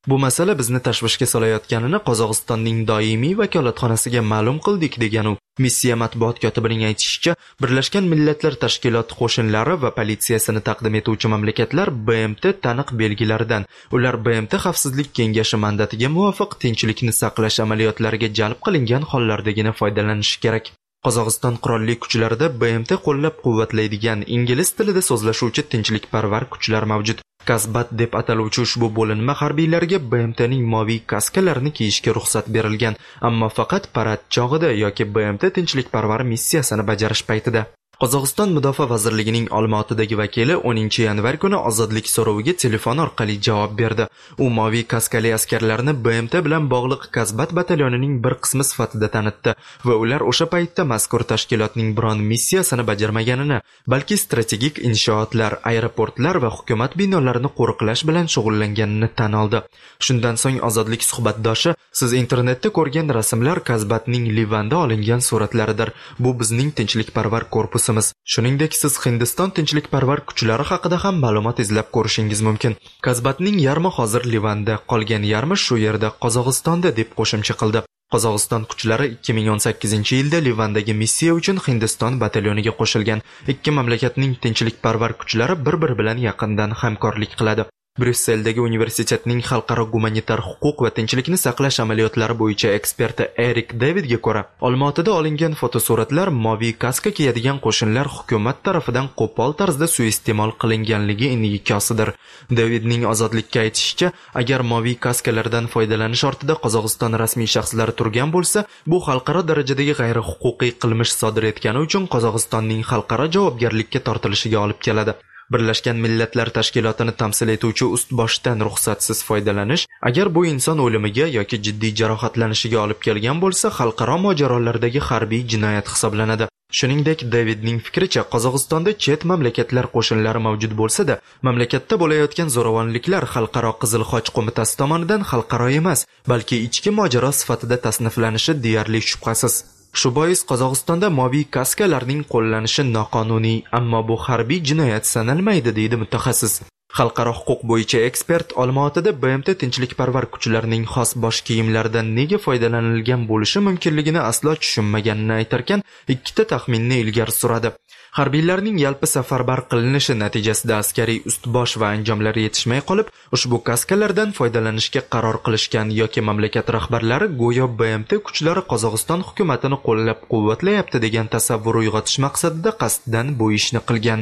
Bu masala bizni tashvishga solayotganini Qozog'istonning doimiy vakolatxonasiga ma'lum qildik degan u. Missiya matbuot kotibining aytishicha, Birlashgan Millatlar Tashkiloti qo'shinlari va politsiyasini taqdim etuvchi mamlakatlar BMT taniq belgilaridan, ular BMT Xavfsizlik kengashi mandatiga muvofiq tinchlikni saqlash amaliyotlariga jalb qilingan hollardagina foydalanishi kerak. Qozog'iston qurolli kuchlarida BMT qo'llab-quvvatlaydigan ingliz tilida so'zlashuvchi tinchlikparvar kuchlar mavjud. Kazbat deb ataluvchi ushbu bo'linma harbiylariga BMTning moviy kaskalarini kiyishga ruxsat berilgan, ammo faqat parad chog'ida yoki BMT tinchlikparvar missiyasini bajarish paytida. Qozog'iston Mudofaa vazirligining Olmaotadagi vakili 10-yanvar kuni ozodlik so'roviga telefon orqali javob berdi. U moviy kaskali askarlarni BMT bilan bog'liq Kazbat batalyonining bir qismi sifatida tanitdi va ular o'sha paytda mazkur tashkilotning biron missiyasini bajarmaganini, balki strategik inshootlar, aeroportlar va hukumat binolarini qo'riqlash bilan shug'ullanganini tan oldi. Shundan so'ng ozodlik suhbatdoshi, siz internetda ko'rgan rasmlar Kazbatning Livanda olingan suratlaridir. Bu bizning tinchlikparvar korpusi. Shuningdek, siz Hindiston tinchlikparvar kuchlari haqida ham ma'lumot izlab ko'rishingiz mumkin. Kazbatning yarmi hozir Livanda, qolgan yarmi shu yerda Qozog'istonda deb qo'shimcha qildi. Qozog'iston kuchlari 2018-yilda Livandagi missiya uchun Hindiston batalyoniga qo'shilgan. Ikki mamlakatning tinchlikparvar kuchlari bir-biri bilan yaqindan hamkorlik qiladi. Bryusseldagi universitetning xalqaro gumanitar huquq va tinchlikni saqlash amaliyotlari bo'yicha eksperti Erik Davidga ko'ra, Olmaotada olingan fotosuratlar moviy kaska kiyadigan qo'shinlar hukumat tarafidan qo'pol tarzda suiiste'mol qilinganligi indikasiyadir. Davidning ozodlikka aytishicha, agar moviy kaskalardan foydalanish ortida Qozog'iston rasmiy shaxslari turgan bo'lsa, bu xalqaro darajadagi g'ayri-huquqiy qilmish sodir etgani uchun Qozog'istonning xalqaro javobgarlikka tortilishiga olib keladi. Birlashgan Millatlar Tashkilotini tamsil etuvchi ust-boshdan ruxsatsiz foydalanish, agar bu inson o'limiga yoki jiddiy jarohatlanishiga olib kelgan bo'lsa, xalqaro mojarolardagi harbiy jinoyat hisoblanadi. Shuningdek, Davidning fikricha, Qozog'istonda chet mamlakatlar qo'shinlari mavjud bo'lsa-da, mamlakatda bo'layotgan zo'ravonliklar Xalqaro Qizil Xoch qo'mitasi tomonidan xalqaro emas, balki ichki mojaro sifatida tasniflanishi deyarli shubhasiz. Shu bois Qozog'istonda moviy kaskalarning qo'llanishi noqonuniy, ammo bu harbiy jinoyat sanalmaydi, deydi mutaxassis. Xalqaro huquq bo'yicha ekspert Olmaotada BMT tinchlikparvar kuchlarining xos bosh kiyimlaridan nega foydalanilgan bo'lishi mumkinligini aslo tushunmaganini aytarkan, ikkita taxminni ilgari suradi. Harbiylarning yalpi safarbar qilinishi natijasida askariy ust-bosh va anjomlar yetishmay qolib, ushbu kaskalardan foydalanishga qaror qilishgan yoki mamlakat rahbarlari go'yo BMT kuchlari Qozog'iston hukumatini qo'llab-quvvatlayapti degan tasavvur uyg'otish maqsadida qasddan bu ishni qilgan.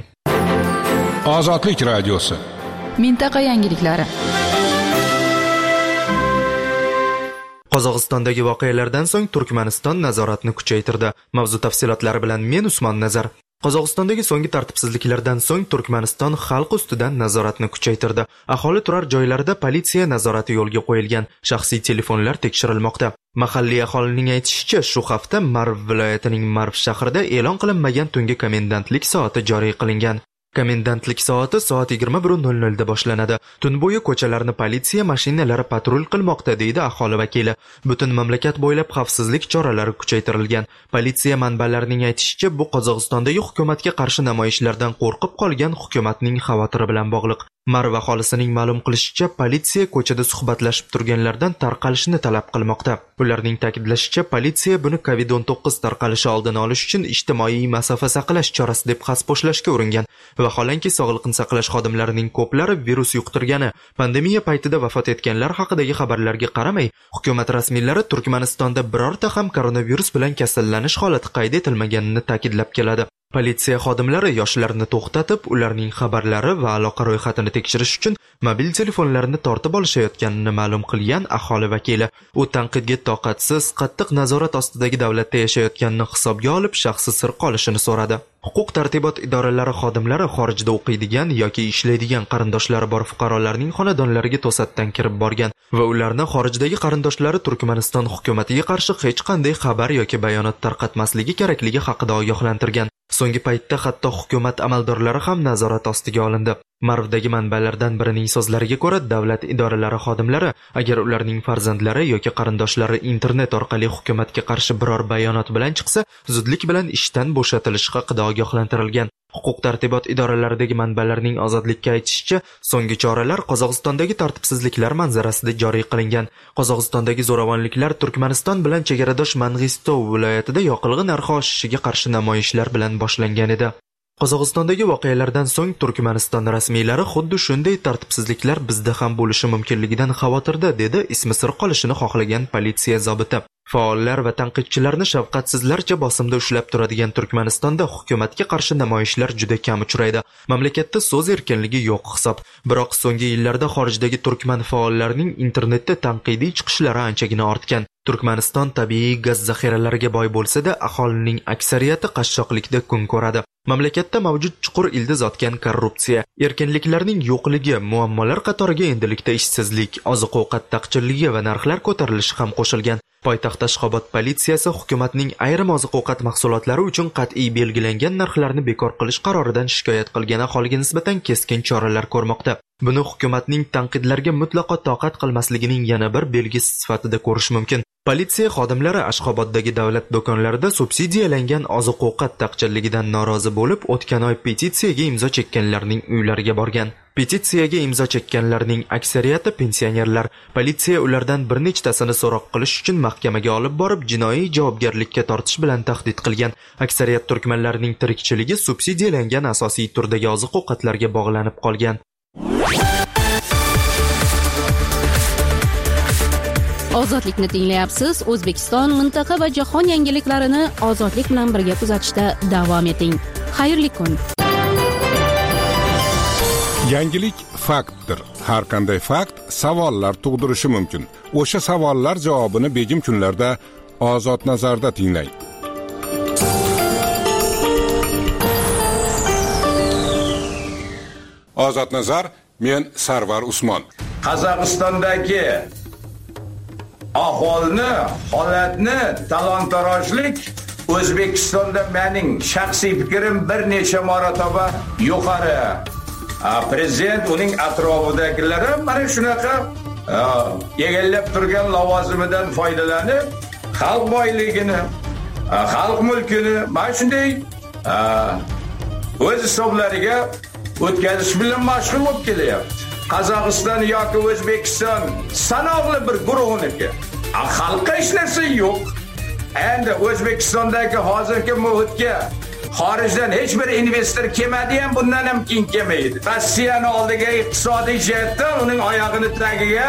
Ozodlik radiosi. Mintaqa yangiliklari. Qozog'istondagi voqealardan so'ng Turkmaniston nazoratni kuchaytirdi. Mavzu tafsilotlari bilan men Usmon Nazar. Qozog'istondagi so'nggi tartibsizliklardan so'ng Turkmaniston xalq ustidan nazoratni kuchaytirdi. Aholi turar joylarida politsiya nazorati yo'lga qo'yilgan, shaxsiy telefonlar tekshirilmoqda. Mahalliy aholining aytishicha, shu hafta Marv viloyatining Marv shahrida e'lon qilinmagan tungi komendantlik soati joriy qilingan. Komendantlik soati soat 21:00 da boshlanadi. Tun bo'yi ko'chalarni politsiya mashinalari patrul qilmoqda, deydi aholi vakili. Butun mamlakat bo'ylab xavfsizlik choralari kuchaytirilgan. Politsiya manbalarining aytishicha, bu Qozog'istondagi hukumatga qarshi namoyishlardan qo'rqib qolgan hukumatning xavotiri bilan bog'liq. Marv aholisining ma'lum qilishicha, politsiya ko'chada suhbatlashib turganlardan tarqalishni talab qilmoqda. Ularning ta'kidlashicha, politsiya buni COVID-19 tarqalishi oldini olish uchun ijtimoiy masofa saqlash chorasi deb xaspo'shlashga uringan. Vaholanki sog'liqni saqlash xodimlarining ko'plari virus yuqtirgani, pandemiya paytida vafot etganlar haqidagi xabarlarga qaramay, hukumat rasmiylari Turkmanistonda birorta ham koronavirus bilan kasallanish holati qayd etilmaganini ta'kidlab keladi. Politsiya xodimlari yoshlarni to'xtatib, ularning xabarlari va aloqa ro'yxatini tekshirish uchun mobil telefonlarini tortib olishayotganini ma'lum qilgan aholi vakili. U tanqidga toqatsiz, qattiq nazorat ostidagi davlatda yashayotganini hisobga olib, shaxsi sir qolishini so'radi. Huquq tartibot idoralari xodimlari xorijda o'qiydigan yoki ishlaydigan qarindoshlari bor fuqarolarning xonadonlariga to'satdan kirib borgan va ularni xorijdagi qarindoshlari Turkmaniston hukumatiga qarshi hech qanday xabar yoki bayonot tarqatmasligi kerakligi haqida ogohlantirgan. So'nggi paytda hatto hukumat amaldorlari ham nazorat ostiga olindi. Ma'rifdagi manbalardan birining so'zlariga ko'ra, davlat idoralari xodimlari agar ularning farzandlari yoki qarindoshlari internet orqali hukumatga qarshi biror bayonot bilan chiqsa, zudlik bilan ishdan bo'shatilishi haqida ogohlantirilgan. Huquq-tartibot idoralaridagi manbalarning ozodlikka aytishicha, so'nggi choralar Qozog'istondagi tartibsizliklar manzarasida joriy qilingan. Qozog'istondagi zo'ravonliklar Turkmaniston bilan chegaradosh Mang'istov viloyatida yoqilg'i narxi oshishiga qarshi namoyishlar bilan boshlangan edi. Qozog'istondagi voqealardan so'ng Turkmaniston rasmiylari xuddi shunday tartibsizliklar bizda ham bo'lishi mumkinligidan xavotirda, dedi ismi sir qolishini xohlagan politsiya zobiti. Faollar va tanqidchilarni shafqatsizlarcha bosimda ushlab turadigan Turkmanistonda hukumatga qarshi namoyishlar juda kam uchraydi. Mamlakatda so'z erkinligi yo'q hisob. Biroq so'nggi yillarda xorijdagi turkman faollarining internetda tanqidiy chiqishlari anchagina ortgan. Turkmaniston tabiiy gaz zaxiralariga boy bo'lsa-da, aholining aksariyati qashshoqlikda kun ko'radi. Mamlakatda mavjud chuqur ildiz otgan korrupsiya, erkinliklarning yo'qligi, muammolar qatoriga endilikda ishsizlik, oziq-ovqat taqchilligi va narxlar ko'tarilishi ham qo'shilgan. Poytaxt Ashxobod politsiyasi hukumatning ayrim oziq-ovqat mahsulotlari uchun qat'iy belgilangan narxlarni bekor qilish qaroridan shikoyat qilgan aholiga nisbatan keskin choralar ko'rmoqda. Buni hukumatning tanqidlarga mutlaqo toqat qilmasligining yana bir belgisi sifatida ko'rish mumkin. Politsiya xodimlari Ashxoboddagi davlat do'konlarida subsidiyalangan oziq-ovqat taqchilligidan norozi bo'lib, o'tgan oy petitsiyaga imzo chekkanlarning uylariga borgan. Petitsiyaga imzo chekkanlarning aksariyati pensionerlar. Politsiya ulardan bir nechtasini so'roq qilish uchun mahkamaga olib borib, jinoiy javobgarlikka tortish bilan tahdid qilgan. Aksariyat turkmanlarning tirikchiligi subsidiyalangan asosiy turdagi oziq-ovqatlarga bog'lanib qolgan. Ozodlikni tinglayapsiz. O'zbekiston, mintaqa va jahon yangiliklarini ozodlik bilan birga kuzatishda davom eting. Xayrli kun. Yangilik faktdir. Har qanday fakt savollar tug'dirishi mumkin. O'sha savollar javobini begim kunlarda Ozod nazarda tinglang. Ozod nazar, men Sarvar Usmon. Qozog'istondagi aholini, holatni talon-tarojlik O'zbekistonda mening shaxsiy fikrim bir necha marotaba yuqori. Prezident uning atrofidagilari mana shunaqa egallab turgan lavozimidan foydalanib, xalq boyligini, xalq mulkini mana shunday o'z hisoblariga o'tkazish bilan mashg'ul bo'lib kelyapti. Qozog'iston yoki O'zbekiston sanoqli bir guruhniki. Xalqqa hech narsa yo'q. Endi O'zbekistondagi hozirgi muhitga xorijdan hech bir investor kelmadi ham, bundan ham keyin kelmaydi. Rossiyani oldiga iqtisodiy jihatdan uning oyog'ini tagiga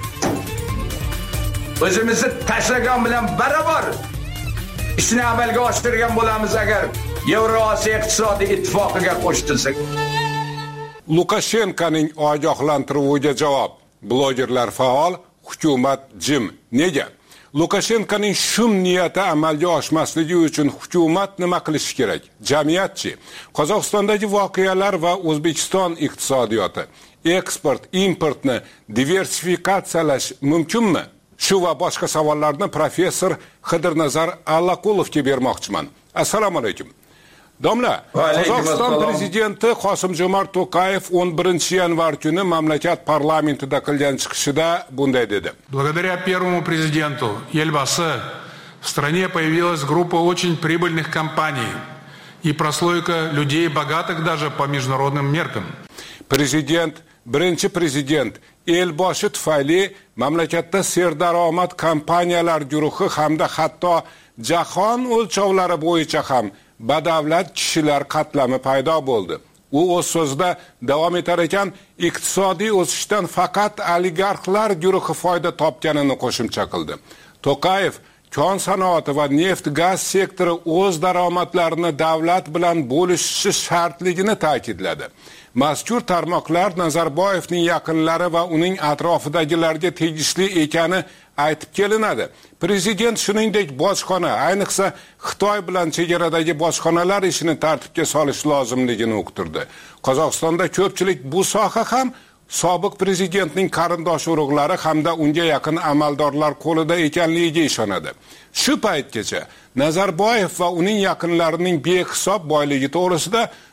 o'zimizni tashlagan bilan barobar ishni amalga oshirgan bo'lamiz agar Yevrosiyo iqtisodiy ittifoqiga qo'shilsak. Lukashenkoning ogohlantiruviga javob. Blogerlar faol, hukumat jim. Nega? Lukashenkoning shum niyati amalga oshmasligi uchun hukumat nima qilishi kerak? Jamiyatchi. Qozog'istondagi voqealar va O'zbekiston iqtisodiyoti, eksport, importni diversifikatsiyalash mumkinmi? Shu va boshqa savollarni professor Xidirnazar Allaqulovga bermoqchiman. Assalomu alaykum. Domla, Qozog'iston prezidenti Qosim-Jomart To'qayev 11-yanvar kuni mamlakat parlamentida qilgan chiqishida bunday dedi. Благодаря первому президенту Елбасы в стране появилась группа очень прибыльных компаний и прослойка людей богатых даже по международным меркам. Birinchi prezident Elboshi tufayli mamlakatda serdaromad kompaniyalar guruhi hamda hatto jahon o'lchovlari bo'yicha ham badavlat kishilar qatlami paydo bo'ldi. U o'z so'zida davom etar ekan, iqtisodiy o'sishdan faqat oligarxlar guruhi foyda topganini qo'shimcha qildi. To'qayev kon sanoati va neft-gaz sektori o'z daromadlarini davlat bilan bo'lishishi shartligini ta'kidladi. Mazkur tarmoqlar Nazarboyevning yaqinlari va uning atrofidagilarga tegishli ekani aytib kelinadi. Prezident shuningdek bojxona, ayniqsa Xitoy bilan chegaradagi bojxonalar ishini tartibga solish lozimligini uqtirdi. Qozog'istonda ko'pchilik bu soha ham sobiq prezidentning qarindosh urug'lari hamda unga yaqin amaldorlar qo'lida ekanligiga ishonadi. Shu paytgacha Nazarboyev va uning yaqinlarining behisob boyligi to'g'risida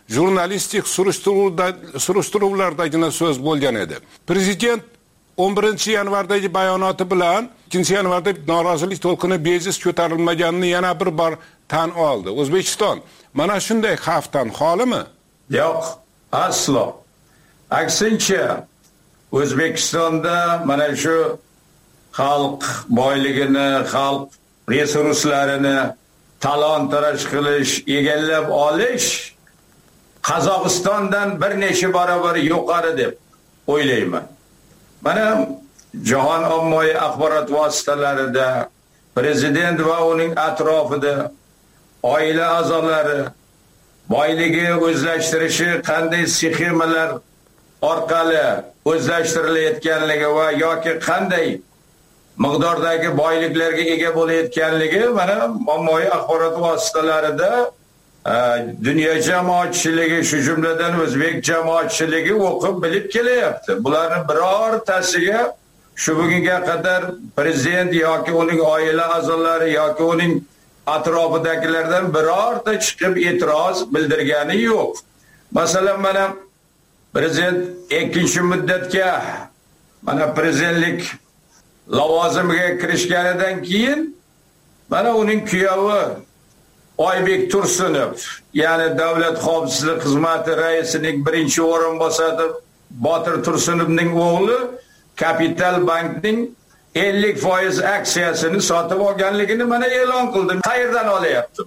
jurnalistik surishtiruvlardagina so'z bo'lgan edi. Prezident 11 yanvardagi bayonoti bilan 2 yanvarda norozilik to'lqini bejiz ko'tarilmaganini yana bir bor tan oldi. O'zbekiston mana shunday xavfdan xolimi? Yo'q, aslo. Aksincha, O'zbekistonda mana shu xalq boyligini, xalq resurslarini talon-taroj qilish, egallab olish Qozog'istondan bir necha barobar yuqori deb o'ylayman. Mana jahon ommaviy axborot vositalarida prezident va uning atrofida oila a'zolari boyligi o'zlashtirishi qanday sxemalar orqali o'zlashtirilayotganligi va yoki qanday miqdordagi boyliklarga ega bo'layotganligi mana ommaviy axborot vositalarida dunyo jamoatchiligi, shu jumladan o'zbek jamoatchiligi o'qib bilib kelyapti. Bularning birortasiga shu bugunga qadar prezident yoki uning oila a'zolari yoki uning atrofidagilardan birorta chiqib e'tiroz bildirgani yo'q. Masalan, mana prezident ikkinchi muddatga mana prezidentlik lavozimiga kirishganidan keyin mana uning kuyovi Oybek Tursunov, ya'ni Davlat xavfsizlik xizmati raisining birinchi o'rinbosari Botir Tursunovning o'g'li Kapital bankning 50% aksiyasini sotib olganligini mana e'lon qildi. Qayerdan olyapti?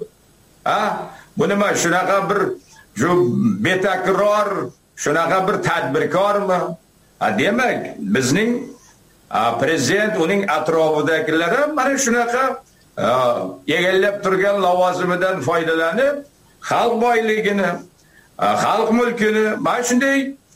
Bu nima shunaqa bir betakror, shunaqa bir tadbirkormi? Demak, bizning prezident uning atrofidagilar mana shunaqa egallab turgan lavozimidan foydalanib, xalq boyligini, xalq mulkini mana shunday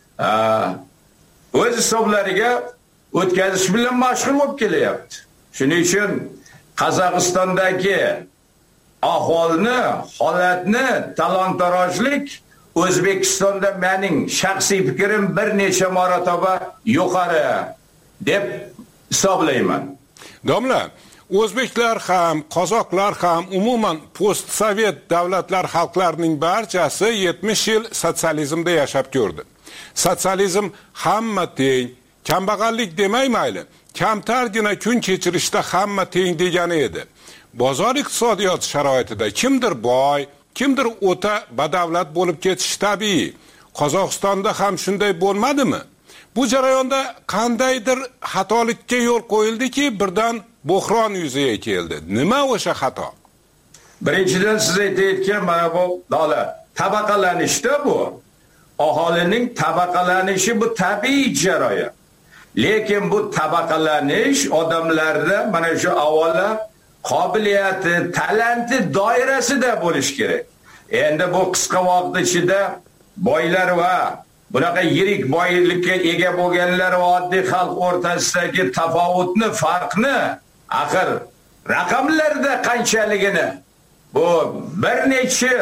o'z hisoblariga o'tkazish bilan mashg'ul bo'lib kelyapti. Shuning uchun Qozog'istondagi ahvolni, holatni, talon-tarojlik O'zbekistonda mening shaxsiy fikrim bir necha marotaba yuqori deb hisoblayman. Domla, o'zbeklar ham, qozoqlar ham, umuman post-sovet davlatlar xalqlarining barchasi 70 yil sotsializmda yashab ko'rdi. Sotsializm hamma teng, kambag'allik demay mayli, kamtargina kun kechirishda hamma teng degani edi. Bozor iqtisodiyoti sharoitida kimdir boy, kimdir o'ta badavlat bo'lib ketishi tabiiy. Qozog'istonda ham shunday bo'lmadimi? Bu jarayonda qandaydir xatolikka yo'l qo'yildiki, birdan buhron yuzaga keldi. Nima o'sha xato? Birinchidan siz aytayotgan mana bu tabaqalanishda bu aholining tabaqalanishi bu tabiiy jarayon. Lekin bu tabaqalanish odamlarda mana shu avvalo qobiliyati, talanti doirasida bo'lish kerak. Endi bu qisqa vaqt ichida boylar va bunaqa yirik boylikka ega bo'lganlar va oddiy xalq o'rtasidagi tafovutni, farqni, axir raqamlarda qanchaligini bu bir necha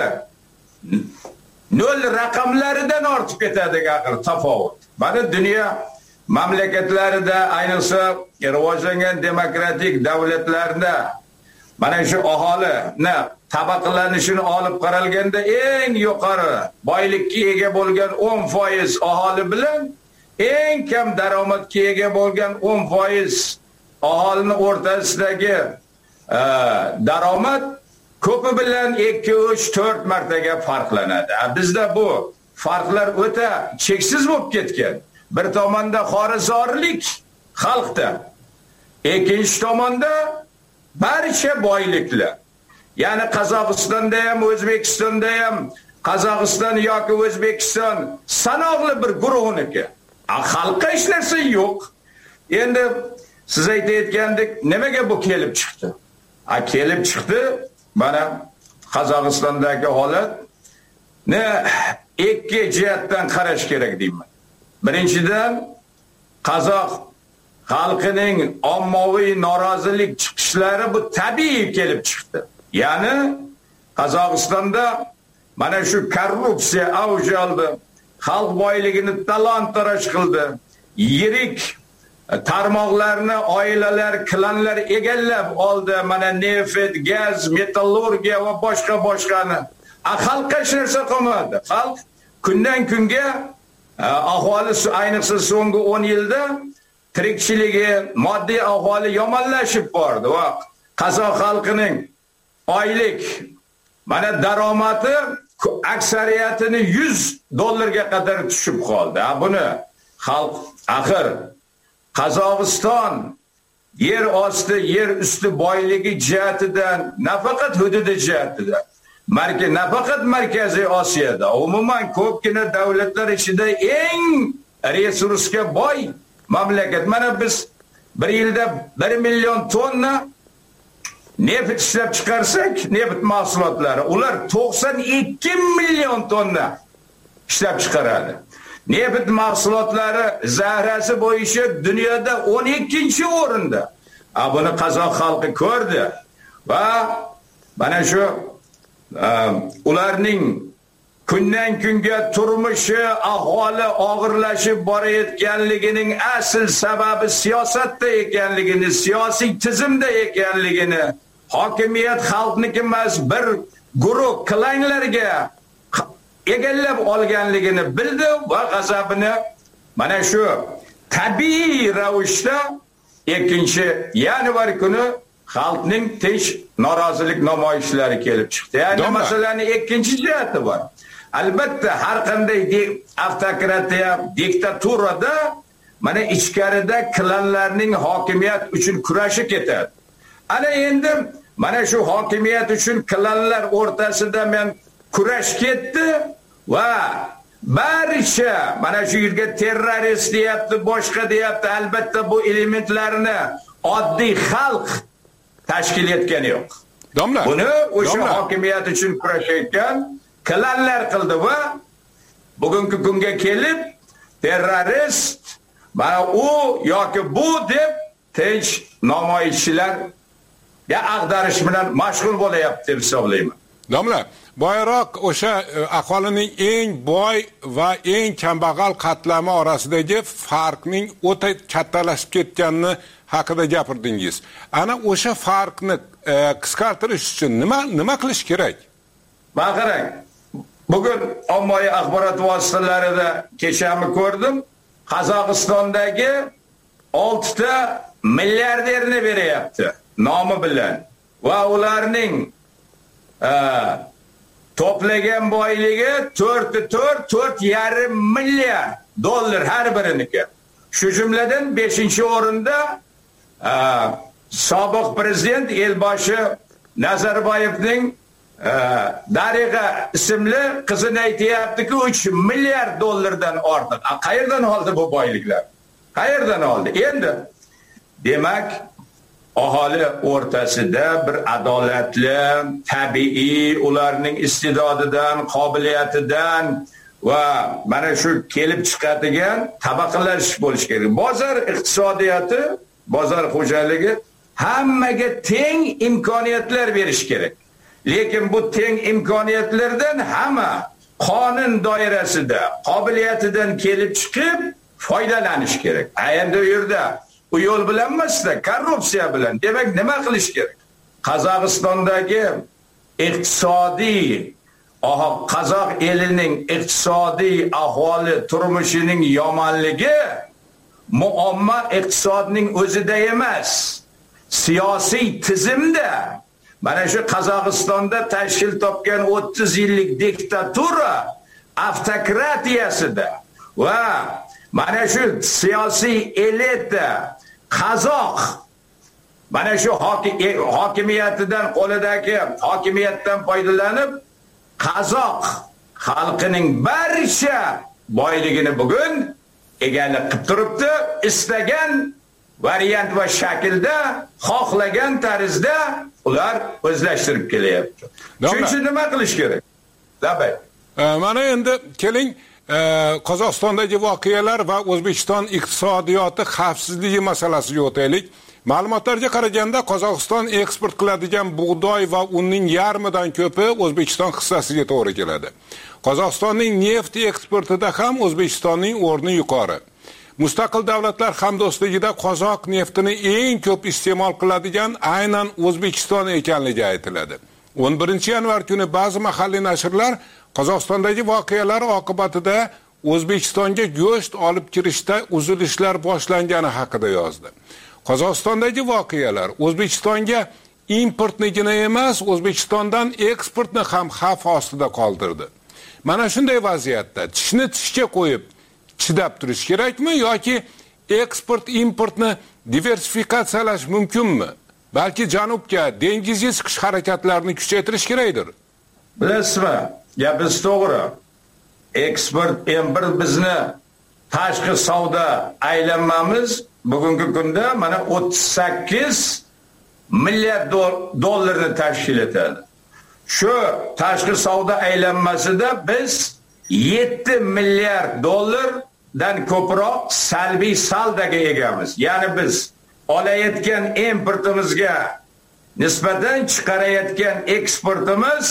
nol raqamlaridan ortib ketadi axir tafovut. Mana dunyo mamlakatlarida, ayniqsa rivojlangan demokratik davlatlarda mana shu aholini tabaqalanishini olib qaralganda eng yuqori boylikka ega bo'lgan 10% aholi bilan eng kam daromadga ega bo'lgan 10% aholini o'rtasidagi daromad ko'pi bilan 2, 3, 4 martaga farqlanadi. Bizda bu farqlar o'ta cheksiz bo'lib ketgan. Bir tomonda xorizorlik xalqda, ikkinchi tomonda barcha boyliklar. Ya'ni Qozog'istonda ham, O'zbekistonda ham, Qozog'iston yoki O'zbekiston sanoqli bir guruhniki. Xalqqa hech narsa yo'q. Endi siz aytayotgandek, nimaga bu kelib chiqdi? Kelib chiqdi, mana Qozog'istondagi holatni ikki jihatdan qarash kerak deyman. Birinchidan, qozoq xalqining ommaviy norozilik chiqishlari bu tabiiy kelib chiqdi. Ya'ni Qozog'istonda mana shu korrupsiya avj oldi, xalq boyligini talon-taroj qildi, yirik tarmoqlarni oilalar, klanlar egallab oldi, mana neft, gaz, metallurgiya va boshqani. Xalqqa hech narsa qilmadi. Xalq kundan kunga aholi ayniqsa so'nggi 10 yilda tirikchiligi, moddiy ahvoli yomonlashib bordi va qozoq xalqining oylik mana daromadi aksariyatini $100 qadar tushib qoldi. Buni xalq axir Qozog'iston yer osti, yer usti boyligi jihatidan, nafaqat hududi jihatidan, nafaqat Markaziy Osiyoda, umuman ko'pgina davlatlar ichida eng resursga boy mamlakat. Mana biz bir yilda 1 million tonna neft ishlab chiqarsak, neft mahsulotlari, ular 92 million tonna ishlab chiqaradi. Neft mahsulotlari zahrasi bo'yicha dunyoda 12-o'rinda. Buni qozoq xalqi ko'rdi va mana shu ularning kundan kunga turmushi, ahvoli og'irlashib borayotganligining asl sababi siyosatda ekanligini, siyosiy tizimda ekanligini, hokimiyat xalqniki emas, bir guruh klanglarga egallab olganligini bildi va g'azabini mana shu tabiiy ravishda 2-yanvar kuni xalqning tinch norozilik namoyishlari kelib chiqdi. Ya'ni masalaning ikkinchi jihati bor. Albatta har qanday avtokratiya, diktaturada mana ichkarida klanlarning hokimiyat uchun kurashi ketadi. Ana endi mana shu hokimiyat uchun klanlar o'rtasida men kurash ketdi va barcha mana shu yerga terrorist deyapti, boshqa deyapti. Albatta bu elementlarni oddiy xalq tashkil etgani yo'q. Buni o'sha hokimiyat uchun kurashayotgan klanlar qildi va bugungi kunga kelib terrorist mana u yoki bu deb tinch namoyishchilarga ag'darish bilan mashg'ul bo'layapti deb hisoblayman. Domla, boyroq o'sha aholining eng boy va eng kambag'al qatlami orasidagi farqning o'ta kattalashib ketganini haqida gapirdingiz. Ana o'sha farqni qisqartirish uchun nima qilish kerak? Qarang, bugun ommaviy axborot vositalarida kechami ko'rdim, Qozog'istondagi 6 ta milliarderni beryapti nomi bilan va ularning to'plagan boyligi 4,5 milliard dollar har biriniki. Shu jumladan 5-o'rinda sobiq prezident Elboshi Nazarboyevning Dariga ismli qizini aytayaptiki 3 milliard dollardan ortiq. Qayerdan oldi bu boyliklar? Qayerdan oldi? Endi demak aholi o'rtasida bir adolatli, tabiiy ularning istidodidan, qobiliyatidan va mana shu kelib chiqadigan tabaqalashish bo'lish kerak. Bozor iqtisodiyoti, bozor xo'jaligi hammaga teng imkoniyatlar berish kerak. Lekin bu teng imkoniyatlardan hamma qonun doirasida, qobiliyatidan kelib chiqib foydalanish kerak. Endi u yerda u yo'l bilan emasda, korrupsiya bilan. Demak, nima qilish kerak? Qozog'istondagi iqtisodiy, qozoq elining iqtisodiy ahvoli, turmushining yomonligi muammo iqtisodning o'zida emas, siyosiy tizimda. Mana shu Qozog'istonda tashkil topgan 30 yillik diktatura avtokratiyasida va mana shu siyosiy elita qozoq mana shu hokimiyatidan, qo'lidagi hokimiyatdan foydalanib qozoq xalqining barcha boyligini bugun egalik qilib turibdi. Istagan variant va shaklda, xohlagan tarzda ular o'zlashtirib kelyapti. Shuning uchun nima qilish kerak? Labay. Mana endi keling Qozog'istondagi voqealar va O'zbekiston iqtisodiyoti xavfsizligi masalasiga o'taylik. Ma'lumotlarga qaraganda Qozog'iston eksport qiladigan bug'doy va unning yarmidan ko'pi O'zbekiston hissasiga to'g'ri keladi. Qozog'istonning neft eksportida ham O'zbekistonning o'rni yuqori. Mustaqil davlatlar hamdo'stligida qozoq neftini eng ko'p iste'mol qiladigan aynan O'zbekiston ekanligi aytiladi. 11-yanvar kuni ba'zi mahalliy nashrlar Qozog'istondagi voqealar oqibatida O'zbekistonga go'sht olib kirishda uzilishlar boshlangani haqida yozdi. Qozog'istondagi voqealar O'zbekistonga importnigina emas, O'zbekistondan eksportni ham xavf ostida qoldirdi. Mana shunday vaziyatda tishni tishga qo'yib chidab turish kerakmi yoki eksport importni diversifikatsiyalash mumkinmi? Balki janubga, dengizga chiqish harakatlarini kuchaytirish kerakdir. Bilasizmi? Gapingiz to'g'ri. Eksport import bizni tashqi savdo aylanmamiz bugungi kunda mana 38 milliard dollarni tashkil etadi. Shu tashqi savdo aylanmasida biz 7 milliard dollardan ko'proq salbiy saldoga egamiz. Ya'ni biz olayotgan importimizga nisbatan chiqarayotgan eksportimiz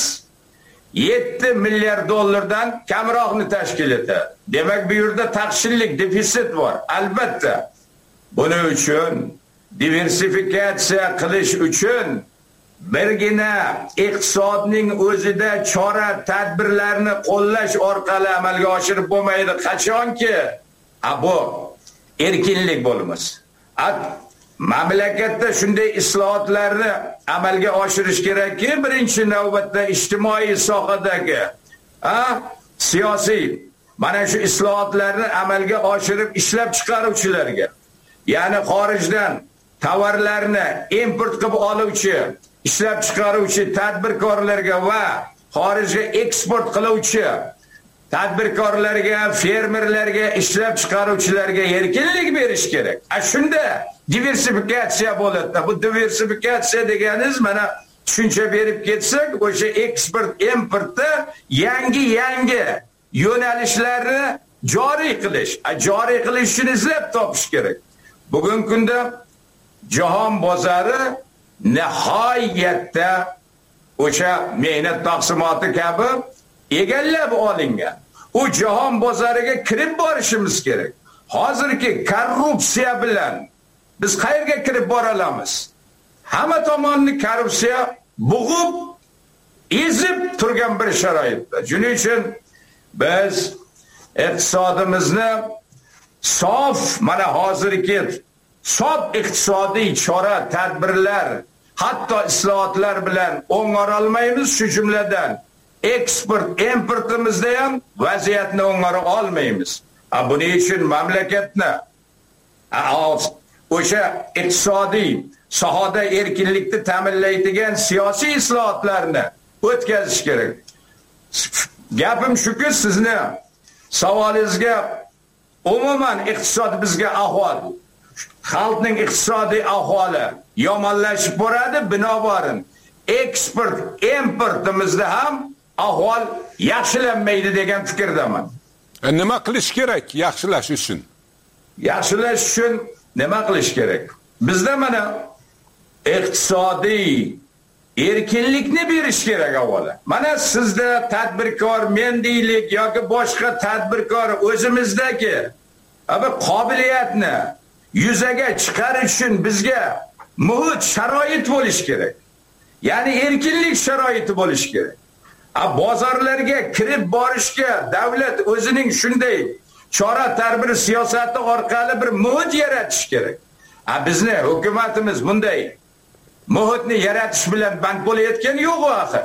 7 milliard dollardan kamroqni tashkil etadi. Demak, bu yerda taqchillik, defitsit bor. Albatta, buning uchun diversifikatsiya qilish uchun birgina iqtisodning o'zida chora tadbirlarni qo'llash orqali amalga oshirib bo'lmaydi. Qachonki bu erkinlik bo'lmas. Mamlakatda shunday islohotlarni amalga oshirish kerakki, birinchi navbatda ijtimoiy sohadagi siyosiy mana shu islohotlarni amalga oshirib ishlab chiqaruvchilarga, ya'ni xorijdan tovarlarni import qilib oluvchi, ishlab chiqaruvchi tadbirkorlarga va xorijga eksport qiluvchi tadbirkorlarga, fermerlarga, ishlab chiqaruvchilarga erkinlik berish kerak. Shunda diversifikatsiya bo'ladi. Bu diversifikatsiya deganiz mana tushuncha berib ketsak, o'sha eksport importda yangi yo'nalishlarni joriy qilish uchun izlab topish kerak. Bugungi kunda jahon bozori nihoyatda o'sha mehnat taqsimoti kabi egallab olingan. U jahon bozoriga kirib borishimiz kerak. Hozirgi korrupsiya bilan biz qayerga kirib bora olamiz? Hamma tomonni korrupsiya bo'g'ib, ezib turgan bir sharoitda. Shuning uchun biz iqtisodimizni sof, mana hozirgi sof iqtisodiy chora tadbirlar, hatto islohotlar bilan o'ng'ara olmaymiz. Shu jumladan eksport importimizda ham vaziyatni o'ng'ara olmaymiz. Buning uchun mamlakatni o'sha iqtisodiy sohada erkinlikni ta'minlaydigan siyosiy islohotlarni o'tkazish kerak. Gapim shuki, sizni savolingizga umuman iqtisod bizga ahvol, xalqning iqtisodiy ahvoli yomonlashib boradi, binobarin eksport importimizda ham ahvol yaxshilanmaydi degan fikrdaman. Nima qilish kerak yaxshilash uchun? Yaxshilash uchun nima qilish kerak? Bizda mana iqtisodiy erkinlikni berish kerak avvalo. Mana sizda tadbirkor, men deylik yoki boshqa tadbirkor o'zimizdagi qobiliyatni yuzaga chiqarish uchun bizga muhit, sharoit bo'lish kerak. Ya'ni erkinlik sharoiti bo'lish kerak. Bozorlarga kirib borishga davlat o'zining shunday chora tadbir siyosati orqali bir muhit yaratish kerak. Bizni hukumatimiz bunday muhitni yaratish bilan band bo'layotgani yo'q axir.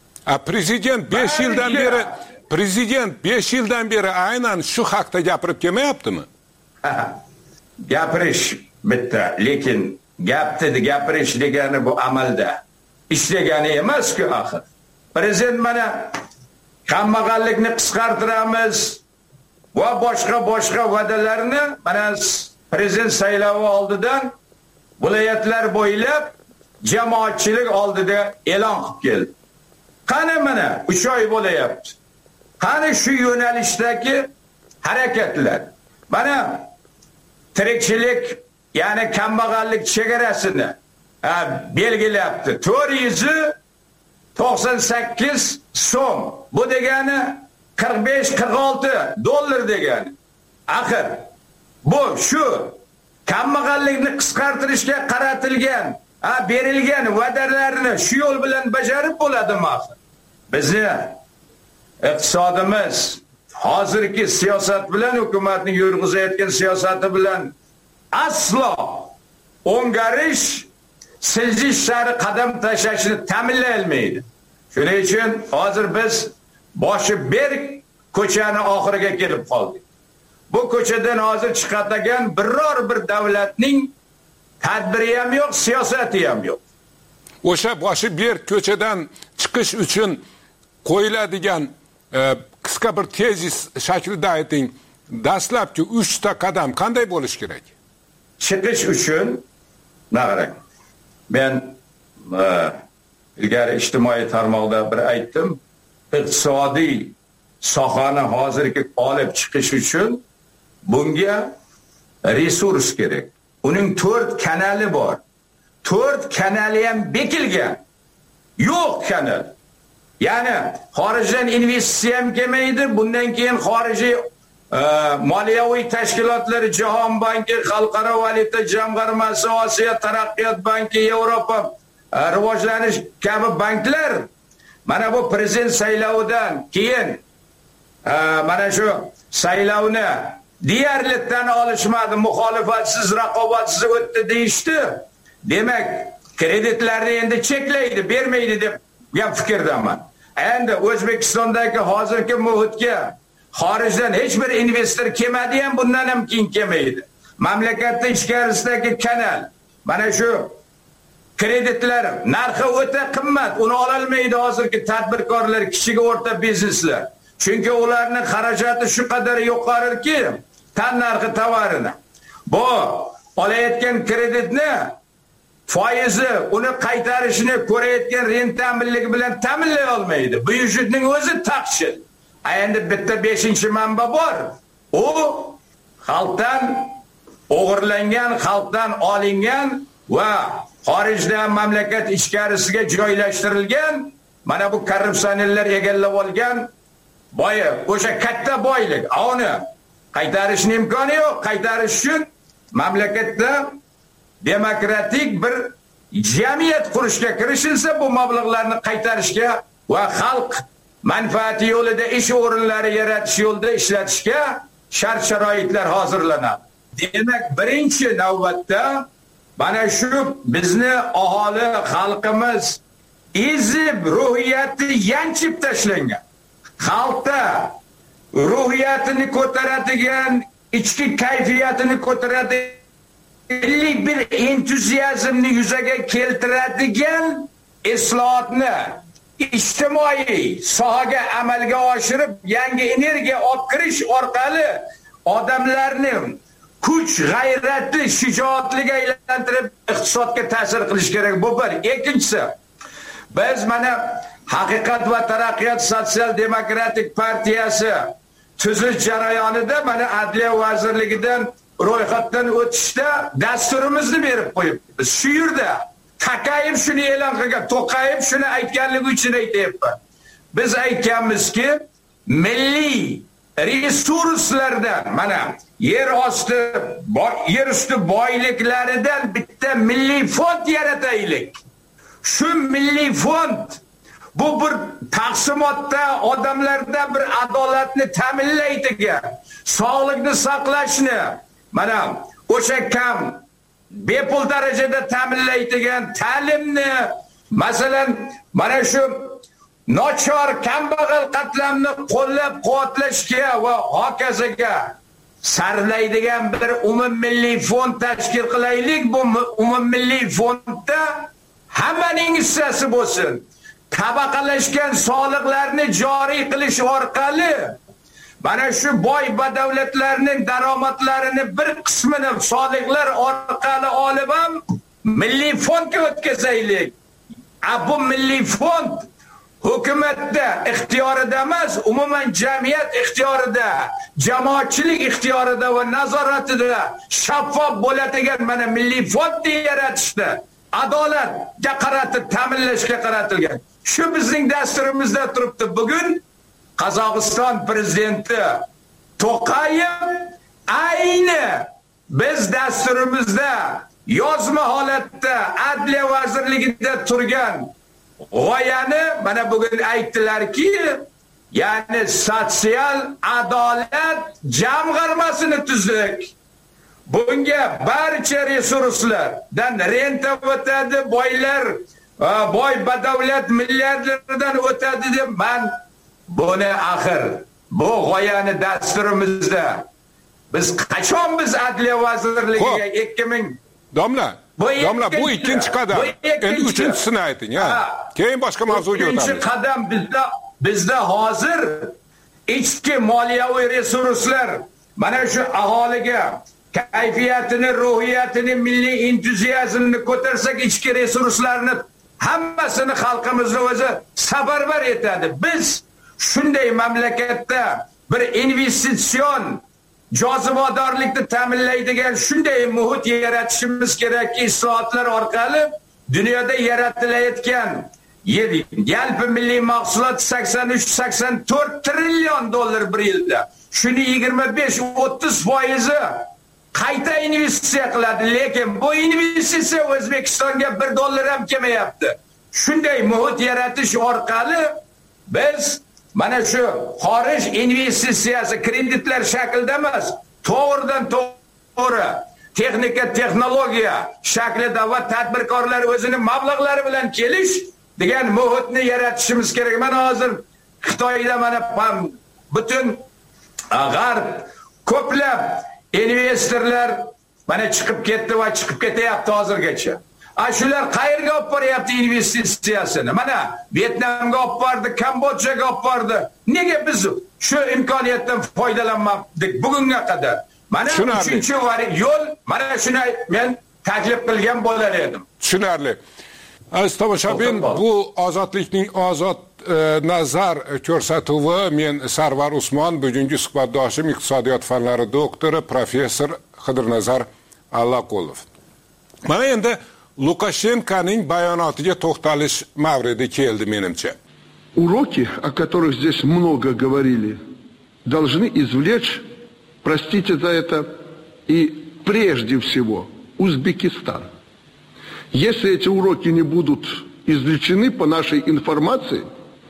Prezident 5 yildan beri aynan shu haqda gapirib kelmayaptimi? Gapirish bitta, lekin gapirish degani bu amalda ishlagani emas-ku axir. Prezident mana kambag'allikni qisqartiramiz va boshqa va'dalarni mana prezident saylovi oldidan viloyatlar bo'ylab jamoatchilik oldida e'lon qilib keldi. Qani mana 3 oy bo'layapti. Qani shu yo'nalishdagi harakatlar? Mana tirikchilik, ya'ni kambag'allik chegarasini belgilabdi. 498 so'm. Bu degani 45-46 dollar degani. Axir bu shu kambag'allikni qisqartirishga qaratilgan, berilgan va'dalarni shu yo'l bilan bajarib bo'ladimi axir? Bizni iqtisodimiz hozirgi siyosat bilan hukumatning yurg'izayotgan siyosati bilan aslo o'ngarish, siljish sari qadam tashlashni ta'minlay olmaydi. Shuning uchun hozir biz boshi berk ko'chani oxiriga kelib qoldik. Bu ko'chadan hozir chiqadigan biror bir davlatning tadbiri ham yo'q, siyosati ham yo'q. O'sha boshi berk ko'chadan chiqish uchun qo'yiladigan qisqa bir tezis shaklida ayting. Dastlabki 3 ta qadam qanday bo'lishi kerak? Chiqish uchun qarang. Men ilgari ijtimoiy tarmoqda bir aytdim. Iqtisodiy sohani hozirgi olib chiqish uchun bunga resurs kerak. Uning 4 kanali bor. 4 kanali ham bekilgan. Yo'q kanal. Ya'ni xorijdan investitsiya ham kelmaydi. Bundan keyin xorijiy moliyaviy tashkilotlar, Jahon banki, Xalqaro valyuta jamg'armasi, Osiyo taraqqiyot banki, Yevropa rivojlanish kabi banklar mana bu prezident saylovidan keyin mana shu saylovni deyarli tan olishmadi, muxolifatsiz, raqobatsiz o'tdi deyishdi. Demak, kreditlarni endi cheklaydi, bermaydi deb gap fikrdaman. Endi O'zbekistondagi hozirgi muhitga xorijdan hech bir investor kelmadi ham, bundan ham keyin kelmaydi. Mamlakatning ichkarisidagi kanal, mana shu kreditlar narxi o'ta qimmat, uni ola olmaydi hozirgi tadbirkorlar, kichik o'rta bizneslar. Chunki ularning xarajati shu qadar yuqoriki, tan narxi tovarini. Bu olayotgan kreditni foizi, uni qaytarishni ko'rayotgan rentabelligi bilan ta'minlay olmaydi. Bu yurtning o'zi taqchil. Endi bitta 5-manba bor. U xalqdan o'g'irlangan, xalqdan olingan va xorijdan mamlakat ichkarisiga joylashtirilgan, mana bu korrupsionerlar egallab olgan boyi, o'sha katta boylik. Uni qaytarishning imkoni yo'q. Qaytarish uchun mamlakatda demokratik bir jamiyat qurishga kirishilsa, bu mablag'larni qaytarishga va xalq manfaati yo'lida ish o'rinlari yaratish yo'lida ishlatishga shart-sharoitlar hozirlanadi. Demak, birinchi navbatda mana shu bizni aholi, xalqimiz ezib, ruhiyati yanchib tashlangan. Xalqda ruhiyatini ko'taradigan, ichki kayfiyatini ko'taradigan bir entuziazmni yuzaga keltiradigan islohotni ijtimoiy sohaga amalga oshirib, yangi energiya olib kirish orqali odamlarning kuch, g'ayrati, shijoatliga aylantirib iqtisodga ta'sir qilish kerak. Bu bir. Ikkinchisi, biz mana Haqiqat va taraqqiyot sotsial demokratik partiyasi tuzish jarayonida mana Adliya vazirligidan ro'yxatdan o'tishda dasturimizni berib qo'yibmiz. Shu yerda Taqayev shuni e'lon qilgan, To'qayev shuni aytganligi uchun aytayapman. Biz aytganmizki, milliy resurslardan, mana yer usti boyliklaridan bitta milliy fond yarataylik. Shu milliy fond bu bir taqsimotda odamlarda bir adolatni ta'minlaydigan, sog'liqni saqlashni, mana o'sha kam bepul darajada ta'minlaydigan ta'limni, masalan, mana shu nochor, kambag'al qatlamni qo'llab-quvvatlashga va hokazoga sarflaydigan bir umummilliy fond tashkil qilaylik. Bu umummilliy fondda hammaning hissasi bo'lsin. Tabaqalashgan soliqlarni joriy qilish orqali mana shu boy badavlatlarning daromadlarini bir qismini soliqlar orqali olib ham milliy fondga o'tkazaylik. Bu milliy fond hukumatda ixtiyorida emas, umuman jamiyat ixtiyorida, jamoatchilik ixtiyorida va nazoratida shaffof bo'ladigan mana milliy fondni yaratishda adolatga qaratib ta'minlashga qaratilgan. Shu bizning dasturimizda turibdi. Bugun Qozog'iston prezidenti To'qayev ayni biz dasturimizda yozma holatda Adliya vazirligida turgan g'oyani mana bugun aytdilarki, ya'ni sotsial adolat jamg'armasini tuzdik. Bunga barcha resurslardan renta o'tadi, boy badavlat milliardlardan o'tadi deb men buni axir bu g'oyani dasturimizda biz qachon Adliya vazirligiga 2000 Domla, bu ikkinchi qadam. Endi uchinchisini ayting, ha. Keyin boshqa mavzuga o'tamiz. Ikkinchi qadam bizda hozir ichki moliyaviy resurslar mana shu aholiga kayfiyatini, ruhiyatini, milliy entuziazmni ko'tarsak, ichki resurslarni hammasini xalqimizni o'zi safarbar etadi. Biz shunday mamlakatda bir investitsion jozibadorlikni ta'minlaydigan shunday muhit yaratishimiz kerakki, islohotlar orqali dunyoda yaratilayotgan yalpi milliy mahsulot 83-84 trillion dollar bir yilda. Shuni 25-30% qayta investitsiya qiladi, lekin bu investitsiya O'zbekistonga $1 ham kelmayapti. Shunday muhit yaratish orqali biz mana shu xorij investitsiyasi kreditlar shaklida emas, to'g'ridan to'g'ri texnika, texnologiya shaklida va tadbirkorlar o'zining mablag'lari bilan kelish degan muhitni yaratishimiz kerak. Mana hozir Xitoyda mana butun g'arb ko'plab investorlar mana chiqib ketdi va chiqib ketyapti hozirgacha. Shular qayerga olib boryapti investitsiyasini? Mana Vyetnamga olib bordi, Kambodjaga olib bordi. Nega biz shu imkoniyatdan foydalanmadik bugunga qadar? Mana uchinchi yo'l, mana shuni men taklif qilgan bo'lar edim. Tushunarli. Aziz tomoshabin, bu ozodlikning ozod nazar ko'rsatuvi. Men Sarvar Usmon, bugungi suhbatdoshim iqtisodiyot fanlari doktori professor Xidirnazar Allaqulov. Mana endi Lukashenkoning bayonotiga to'xtalish mavridi keldi menimcha. Уроки, о которых здесь много говорили, должны извлечь, простите за это, и прежде всего Узбекистан. Если эти уроки не будут извлечены по нашей информации,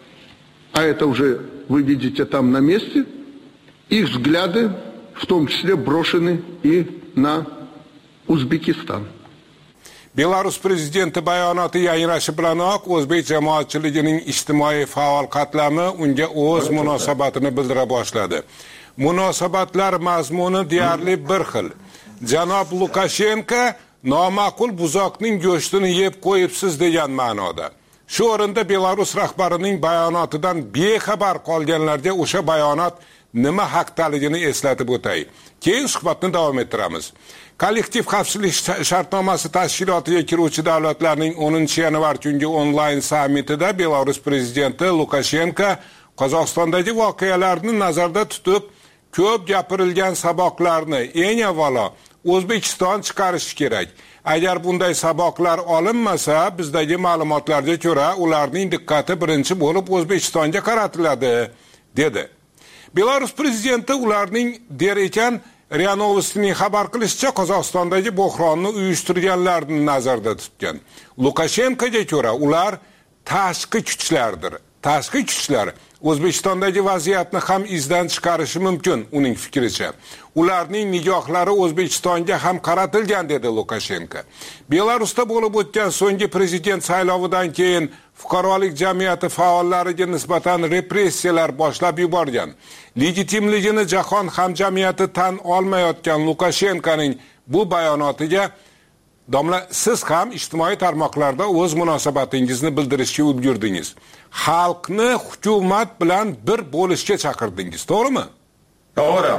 а это уже вы видите там на месте, их взгляды в том числе брошены и на Узбекистан. Belarus prezidenti bayonoti yangrashi bilanoq o'zbek jamoatchiligining ijtimoiy faol qatlami unga o'z munosabatini bildira boshladi. Munosabatlar mazmuni deyarli bir xil. Janob Lukashenko noma'qul buzoqning go'shtini yeb qo'yibsiz degan ma'noda. Shu o'rinda Belarus rahbarining bayonotidan bexabar qolganlarga o'sha bayonot nima haqdaligini eslatib o'tay. Keyin suhbatni davom ettiramiz. Kollektiv xavfsizlik shartnomasi tashkilotiga kiruvchi davlatlarning 10-yanvar kungi onlayn sammitida Belarus prezidenti Lukashenko Qozog'istondagi voqealarni nazarda tutib, ko'p gapirilgan saboqlarni eng avvalo O'zbekiston chiqarishi kerak. Agar bunday saboqlar olinmasa, bizdagi ma'lumotlarga ko'ra, ularning diqqati birinchi bo'lib O'zbekistonga qaratiladi, dedi. Belarus prezidenti ularning der ekan, RIA Novostining xabar qilishicha Qozog'istondagi bo'hronni uyushtirganlarni nazarda tutgan. Lukashenkoga ko'ra ular tashqi kuchlardir. Tashqi kuchlar O'zbekistondagi vaziyatni ham izdan chiqarishi mumkin, uning fikricha. Ularning nigohlari O'zbekistonga ham qaratilgan, dedi Lukashenko. Belarusda bo'lib o'tgan so'nggi prezident saylovidan keyin fuqarolik jamiyati faollariga nisbatan repressiyalar boshlab yuborgan. Legitimligini jahon hamjamiyati tan olmayotgan Lukashenkoning bu bayonotiga domla siz ham ijtimoiy tarmoqlarda o'z munosabatingizni bildirishga ulgurdingiz. Xalqni hukumat bilan bir bo'lishga chaqirdingiz, to'g'rimi? To'g'ri.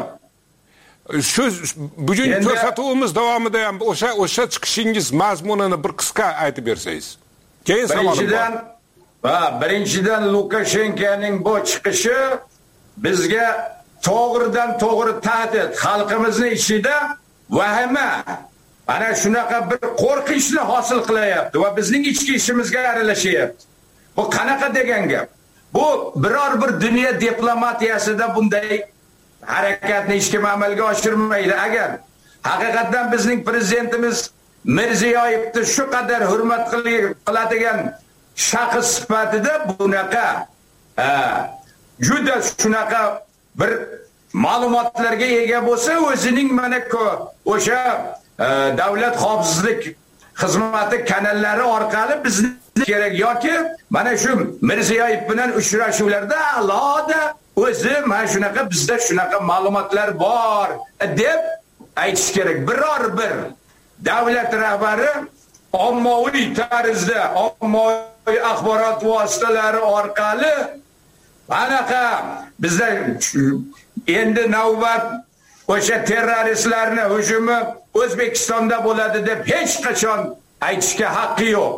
Shu bugun ko'rsatuvimiz davomida ham o'sha chiqishingiz mazmunini bir qisqa aytib bersangiz. Keyin savolim bor. Birinchidan Lukashenkoning bu chiqishi bizga to'g'ridan to'g'ri tahdid, xalqimizning ichida vahima, ana shunaqa bir qo'rqishni hosil qilyapti va bizning ichki ishimizga aralashyapti. Bu qanaqa degan gap? Bu biror bir dunyo diplomatiyasida bunday harakatni hech kim amalga oshirmaydi. Agar haqiqatan bizning prezidentimiz Mirziyoyevni shu qadar hurmat qiladigan shaxs sifatida bunaqa juda shunaqa bir ma'lumotlarga ega bo'lsa, o'zining mana o'sha davlat xavfsizlik xizmati kanallari orqali bizni kerak yoki mana shu Mirziyoyev bilan uchrashuvlarda alohida o'zi mana shunaqa bizda shunaqa ma'lumotlar bor deb aytish kerak. Biror bir davlat rahbari ommaviy tarzda, ommaviy axborot vositalari orqali anaqa bizda endi navbat o'sha terroristlarning hujumi O'zbekistonda bo'ladi deb hech qachon aytishga haqqi yo'q.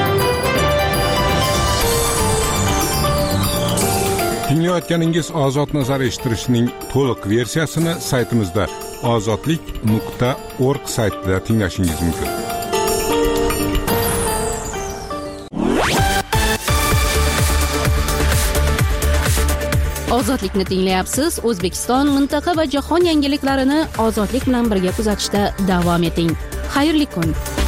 Tinglayotganingiz Ozod nazar eshittirishning to'liq versiyasini saytimizda ozodlik.org saytida tinglashingiz mumkin. Ozodlikni tinglayapsiz. O'zbekiston, mintaqa va jahon yangiliklarini ozodlik bilan birga kuzatishda davom eting. Xayrli kun.